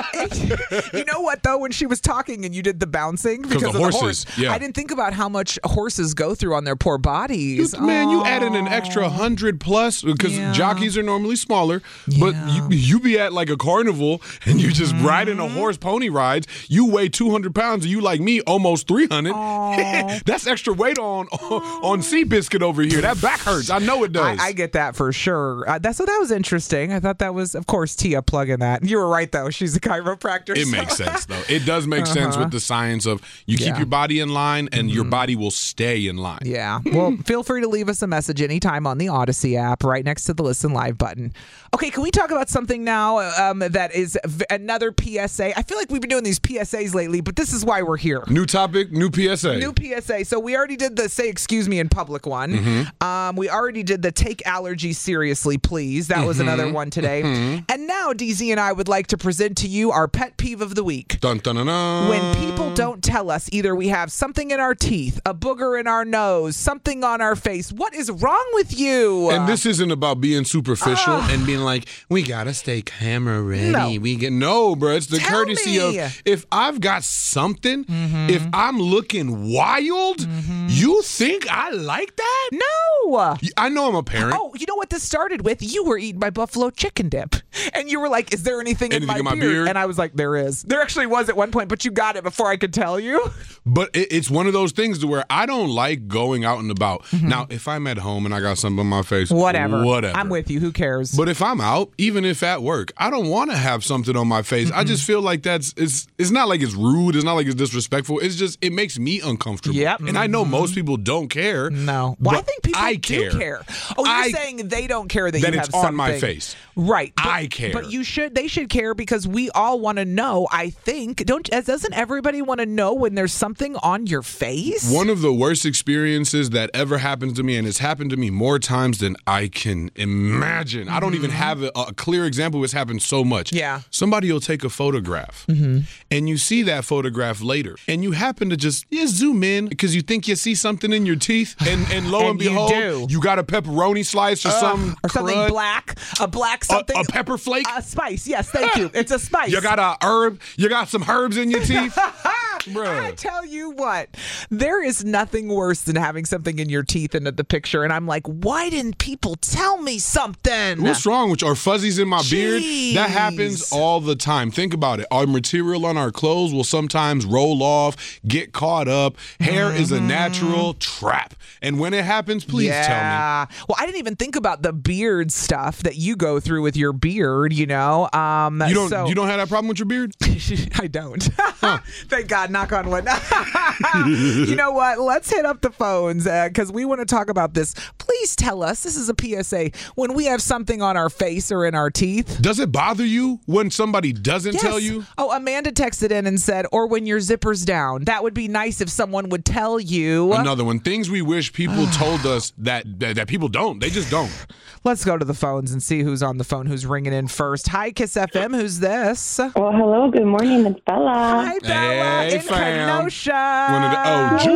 [SPEAKER 3] You know what, though? When she was talking and you did the bouncing because of the horse, I didn't think about how much horses go through on their poor bodies.
[SPEAKER 4] Man, you add in an extra 100 plus because jockeys are normally smaller, but you be at like a carnival and you just riding into horse pony rides, you weigh 200 pounds and you like me almost 300. That's extra weight on Seabiscuit over here. That back hurts. I know it does.
[SPEAKER 3] I get that for sure. That was interesting. I thought that was, of course, Tia plugging that. You were right, though. She's a chiropractor.
[SPEAKER 4] It makes sense, though. It does make sense with the science of you keep your body in line and your body will stay in line.
[SPEAKER 3] Yeah. Well, feel free to leave us a message anytime on the Odyssey app right next to the Listen Live button. Okay, can we talk about something now that is another PSA? I feel like we've been doing these PSAs lately, but this is why we're here.
[SPEAKER 4] New topic, new PSA.
[SPEAKER 3] New PSA. So we already did the say excuse me in public one. We already did the take allergies seriously, please. That was another one today. And now DZ and I would like to present to you our pet peeve of the week.
[SPEAKER 4] Dun, dun, dun, dun.
[SPEAKER 3] When people don't tell us either we have something in our teeth, a booger in our nose, something on our face. What is wrong with you?
[SPEAKER 4] And this isn't about being superficial and being like, we gotta stay camera ready. No, bro. It's the courtesy of if I've got something, if I'm looking wild, you think I like that?
[SPEAKER 3] No.
[SPEAKER 4] I know I'm a parent.
[SPEAKER 3] Oh, you know what this started with? You were eating my buffalo chicken dip. And you were like, is there anything in my beard? And I was like, there is. There actually was at one point, but you got it before I could tell you.
[SPEAKER 4] But it's one of those things to where I don't like going out and about. Now, if I'm at home and I got something on my face, whatever.
[SPEAKER 3] I'm with you. Who cares?
[SPEAKER 4] But if I'm out, even if at work, I don't want to have something on my face. I just feel like it's not like it's rude. It's not like it's disrespectful. It's just, it makes me uncomfortable.
[SPEAKER 3] Yep.
[SPEAKER 4] And I know most people don't care.
[SPEAKER 3] No. Well, I think people do care. Oh, you're saying they don't care that you have
[SPEAKER 4] it's
[SPEAKER 3] something
[SPEAKER 4] on my face.
[SPEAKER 3] Right.
[SPEAKER 4] I care.
[SPEAKER 3] But they should care because we all want to know, I think. Doesn't everybody want to know when there's something on your face?
[SPEAKER 4] One of the worst experiences that ever happened to me, and it's happened to me more times than I can imagine. I don't even have a clear example. It's happened so much.
[SPEAKER 3] Yeah.
[SPEAKER 4] Somebody will take a photograph and you see that photograph later and you happen to just zoom in because you think you see something in your teeth and lo and behold, you got a pepperoni slice or something
[SPEAKER 3] black, a black something.
[SPEAKER 4] A pepper flake?
[SPEAKER 3] A spice. Yes, thank you. It's a spice.
[SPEAKER 4] You got a herb. You got some herbs in your teeth.
[SPEAKER 3] I tell you what, there is nothing worse than having something in your teeth and at the picture. And I'm like, why didn't people tell me something?
[SPEAKER 4] What's wrong with you? Are fuzzies in my beard? That happens all the time. Think about it. Our material on our clothes will sometimes roll off, get caught up. Hair is a natural trap. And when it happens, please tell me.
[SPEAKER 3] Well, I didn't even think about the beard stuff that you go through with your beard, you know.
[SPEAKER 4] You don't have that problem with your beard?
[SPEAKER 3] I don't. Thank God. Knock on wood. You know what? Let's hit up the phones because we want to talk about this. Please tell us, this is a PSA, when we have something on our face or in our teeth.
[SPEAKER 4] Does it bother you when somebody doesn't tell you?
[SPEAKER 3] Oh, Amanda texted in and said, or when your zipper's down. That would be nice if someone would tell you.
[SPEAKER 4] Another one. Things we wish people told us that people don't. They just don't.
[SPEAKER 3] Let's go to the phones and see who's on the phone, who's ringing in first. Hi, Kiss FM. Who's this?
[SPEAKER 19] Well, hello. Good morning. It's Bella.
[SPEAKER 3] Hi, Bella.
[SPEAKER 4] Hey,
[SPEAKER 3] in Kenosha.
[SPEAKER 4] One of the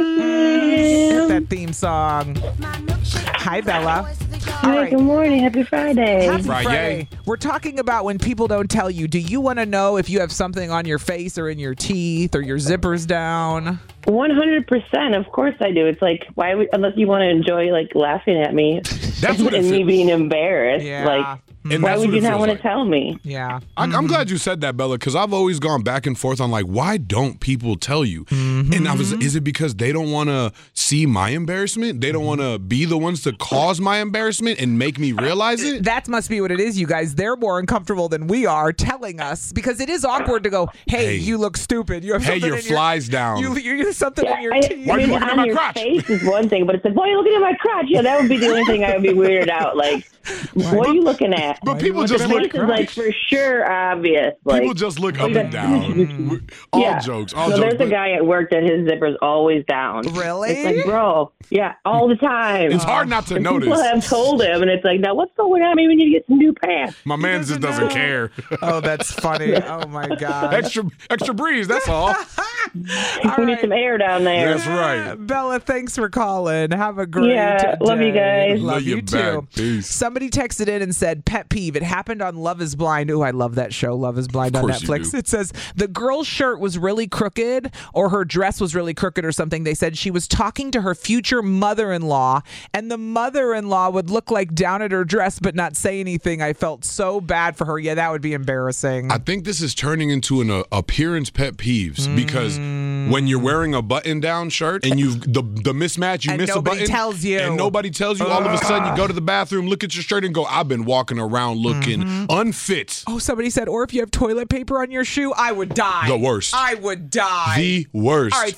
[SPEAKER 4] OGs.
[SPEAKER 3] That theme song. Hi, Bella.
[SPEAKER 19] Hi, good morning. Happy Friday.
[SPEAKER 3] Happy Friday. We're talking about when people don't tell you. Do you want to know if you have something on your face or in your teeth or your zipper's down?
[SPEAKER 19] 100%. Of course I do. It's like, why would, unless you want to enjoy like laughing at me and me being embarrassed.
[SPEAKER 3] Yeah.
[SPEAKER 19] Like, why would you not want to tell me?
[SPEAKER 3] Yeah.
[SPEAKER 4] I'm glad you said that, Bella, because I've always gone back and forth on like, why don't people tell you? And is it because they don't want to see my embarrassment? They don't want to be the ones to cause my embarrassment and make me realize it?
[SPEAKER 3] That must be what it is, you guys. They're more uncomfortable than we are telling us because it is awkward to go, hey, you look stupid. You have something
[SPEAKER 4] your fly's down.
[SPEAKER 3] You have something in your teeth.
[SPEAKER 4] Why are you looking at my crotch?
[SPEAKER 19] Face is one thing, but it's like, why are you looking at my crotch? Yeah, that would be the only thing I would be weirded out. Like, what are you looking at?
[SPEAKER 4] But people just look.
[SPEAKER 19] Is like for sure obvious. Like,
[SPEAKER 4] people just look up and down. All jokes. All jokes.
[SPEAKER 19] There's a guy at work that his zipper's always down.
[SPEAKER 3] Really?
[SPEAKER 19] It's like, bro, yeah, all the time.
[SPEAKER 4] It's hard not to notice.
[SPEAKER 19] People have told him, and it's like, now what's going on? Maybe we need to get some new pants.
[SPEAKER 4] My man just doesn't care.
[SPEAKER 3] Oh, that's funny. Oh my God.
[SPEAKER 4] Extra breeze. That's all.
[SPEAKER 19] We need some air down there.
[SPEAKER 4] That's right.
[SPEAKER 3] Bella, thanks for calling. Have a great day.
[SPEAKER 19] Love you guys.
[SPEAKER 3] Love you too.
[SPEAKER 4] Peace.
[SPEAKER 3] Somebody texted in and said, pet peeve. It happened on Love is Blind. Oh, I love that show, Love is Blind on Netflix. It says the girl's shirt was really crooked or her dress was really crooked or something. They said she was talking to her future mother-in-law and the mother-in-law would look like down at her dress but not say anything. I felt so bad for her. Yeah, that would be embarrassing.
[SPEAKER 4] I think this is turning into an appearance pet peeves because when you're wearing a button-down shirt and you've the mismatch, you miss a button.
[SPEAKER 3] Tells you.
[SPEAKER 4] And nobody tells you. All of a sudden, you go to the bathroom, look at your shirt, and go, I've been walking around looking unfit.
[SPEAKER 3] Oh, somebody said, or if you have toilet paper on your shoe, I would die.
[SPEAKER 4] The worst.
[SPEAKER 3] I would die.
[SPEAKER 4] The worst.
[SPEAKER 3] All right,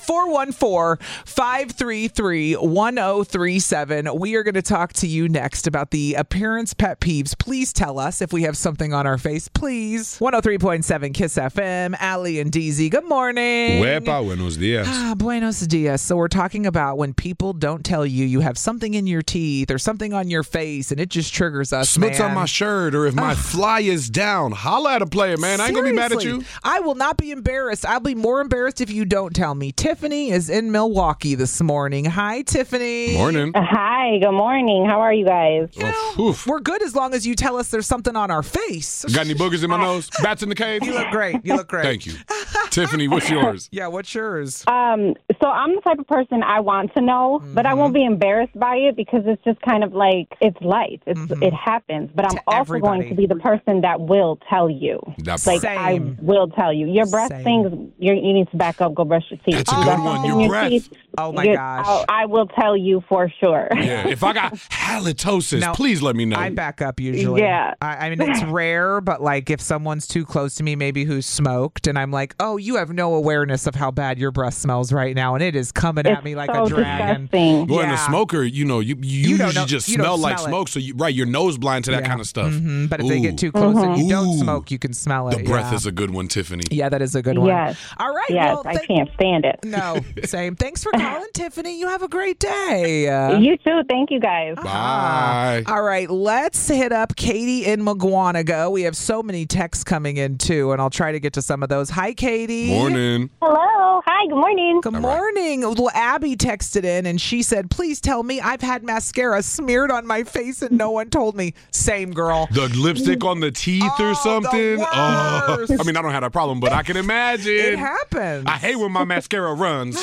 [SPEAKER 3] 414-533-1037. We are going to talk to you next about the appearance pet peeves. Please tell us if we have something on our face, please. 103.7 Kiss FM, Allie and DZ. Good morning.
[SPEAKER 4] Wepa, buenos dias.
[SPEAKER 3] Buenos dias. So we're talking about when people don't tell you you have something in your teeth or something on your face and it just triggers us,
[SPEAKER 4] Smuts on my shirt, or if my fly is down, holla at a player, man. I ain't going to be mad at you.
[SPEAKER 3] I will not be embarrassed. I'll be more embarrassed if you don't tell me. Tiffany is in Milwaukee this morning. Hi, Tiffany.
[SPEAKER 4] Morning.
[SPEAKER 11] Hi, good morning. How are you guys?
[SPEAKER 3] We're good as long as you tell us there's something on our face.
[SPEAKER 4] Got any boogers in my nose? Bats in the cave?
[SPEAKER 3] You look great. You look great.
[SPEAKER 4] Thank you. Tiffany, what's yours?
[SPEAKER 3] Yeah, what's yours?
[SPEAKER 11] So I'm the type of person I want to know, but I won't be embarrassed by it because it's just kind of like it's life. It happens. But I'm also going to be the person that will tell you. I will tell you. Your breath things, you need to back up, go brush your teeth.
[SPEAKER 4] That's a good one. Your breath.
[SPEAKER 3] Teeth, oh my gosh.
[SPEAKER 11] I will tell you for sure.
[SPEAKER 4] Yeah. If I got halitosis, please let me know.
[SPEAKER 3] I back up usually.
[SPEAKER 11] Yeah.
[SPEAKER 3] I mean, it's rare, but like if someone's too close to me, maybe who's smoked, and I'm like, oh, you have no awareness of how bad your breath smells right now, and it is coming at me like a dragon.
[SPEAKER 11] Disgusting.
[SPEAKER 4] Well, and a smoker, you usually just smell like smoke, so you're nose blind to that kind of stuff.
[SPEAKER 3] But if they get too close and you don't smoke, you can smell it.
[SPEAKER 4] The breath is a good one, Tiffany.
[SPEAKER 3] Yeah, that is a good one.
[SPEAKER 11] Yes.
[SPEAKER 3] All right.
[SPEAKER 11] Yes,
[SPEAKER 3] well,
[SPEAKER 11] I can't stand it.
[SPEAKER 3] No, same. Thanks for calling, Tiffany. You have a great day.
[SPEAKER 11] You too. Thank you, guys.
[SPEAKER 4] Bye.
[SPEAKER 3] All right, let's hit up Katie in McGuanago. We have so many texts coming in, too, and I'll try to get to some of those. Hi, Katie.
[SPEAKER 4] Morning.
[SPEAKER 11] Hello. Hi, good morning.
[SPEAKER 3] Good morning. Well, Abby texted in, and she said, please tell me I've had mascara smeared on my face and no one told me. Same, girl.
[SPEAKER 4] The lipstick on the teeth or something? I mean, I don't have that problem, but I can imagine.
[SPEAKER 3] It happens.
[SPEAKER 4] I hate when my mascara runs.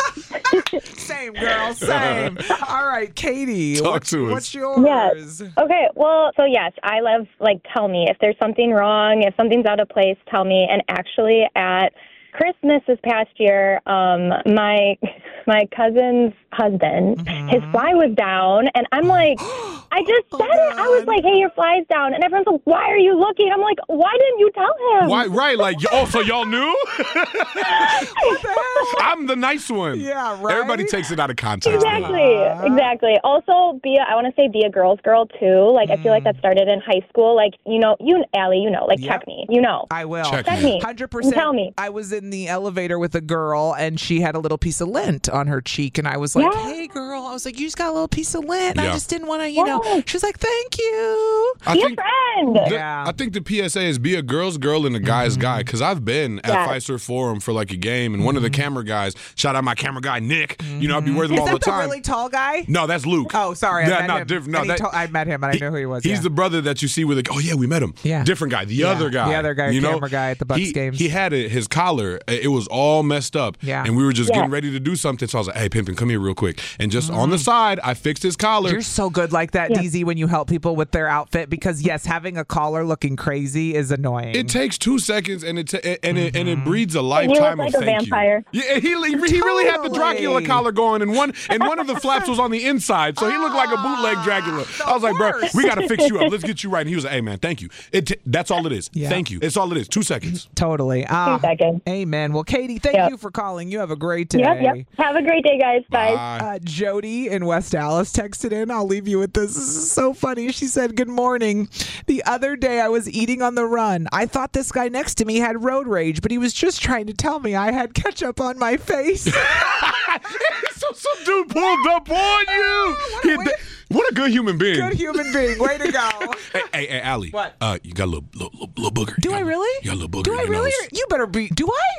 [SPEAKER 3] Same, girl. Same. All right, Katie.
[SPEAKER 4] Talk to us.
[SPEAKER 3] What's yours?
[SPEAKER 20] Yes. Okay, well, so yes, I love, tell me. If there's something wrong, if something's out of place, tell me. And actually, at Christmas this past year, my cousin's husband, his fly was down, and I'm like, I just said it. I was like, hey, your fly's down. And everyone's like, why are you looking? I'm like, why didn't you tell him?
[SPEAKER 4] Why? Right, so y'all knew? I'm the nice one.
[SPEAKER 3] Yeah, right.
[SPEAKER 4] Everybody takes it out of context.
[SPEAKER 20] Exactly. Also, I want to say be a girl's girl, too. I feel like that started in high school. Allie, check me.
[SPEAKER 3] I will.
[SPEAKER 20] Check me.
[SPEAKER 3] 100%.
[SPEAKER 20] Tell me.
[SPEAKER 3] I was in the elevator with a girl, and she had a little piece of lint on her cheek, and I was like, hey, girl. I was like, you just got a little piece of lint. And I just didn't want to, She was like, thank you.
[SPEAKER 20] Be a friend.
[SPEAKER 4] I think the PSA is be a girl's girl and a guy's guy, because I've been at Fiserv Forum for a game, and one of the camera guys, shout out my camera guy, Nick, I'd be with him all the time.
[SPEAKER 3] Is that the really tall guy?
[SPEAKER 4] No, that's Luke.
[SPEAKER 3] Oh, sorry.
[SPEAKER 4] Yeah,
[SPEAKER 3] I met him. I met him, and I know who he was.
[SPEAKER 4] He's the brother that you see with we met him.
[SPEAKER 3] Yeah.
[SPEAKER 4] Different guy. The other guy.
[SPEAKER 3] The other guy, camera guy at the Bucks games.
[SPEAKER 4] He had his collar. It was all messed up.
[SPEAKER 3] Yeah.
[SPEAKER 4] And we were just getting ready to do something. So I was like, hey, Pimpin', come here real quick. And just on the side, I fixed his collar.
[SPEAKER 3] You're so good like that, DZ, when you help people with their outfit, because, yes, having a collar looking crazy is annoying.
[SPEAKER 4] It takes 2 seconds, and it breeds a lifetime of thank you.
[SPEAKER 20] He looks like a vampire.
[SPEAKER 4] Yeah, he really had the Dracula collar going, and one of the flaps was on the inside, so he looked like a bootleg Dracula. I was like, bro, we got to fix you up. Let's get you right. And he was like, hey, man, thank you. That's all it is.
[SPEAKER 3] Yeah.
[SPEAKER 4] Thank you. It's all it is. 2 seconds.
[SPEAKER 3] Totally.
[SPEAKER 20] 2 seconds.
[SPEAKER 3] Amen. Well, Katie, thank you for calling. You have a great day.
[SPEAKER 20] Yep. Have a great day, guys. Bye.
[SPEAKER 3] Jody in West Dallas texted in. I'll leave you with this. This is so funny. She said, good morning. The other day I was eating on the run. I thought this guy next to me had road rage, but he was just trying to tell me I had ketchup on my face.
[SPEAKER 4] Some dude pulled up on you. What a good human being.
[SPEAKER 3] Good human being. Way to go.
[SPEAKER 4] Hey, Allie.
[SPEAKER 3] What?
[SPEAKER 4] You got a little booger.
[SPEAKER 3] Do I really?
[SPEAKER 4] You got a little booger.
[SPEAKER 3] Do I really? You better be. Do I?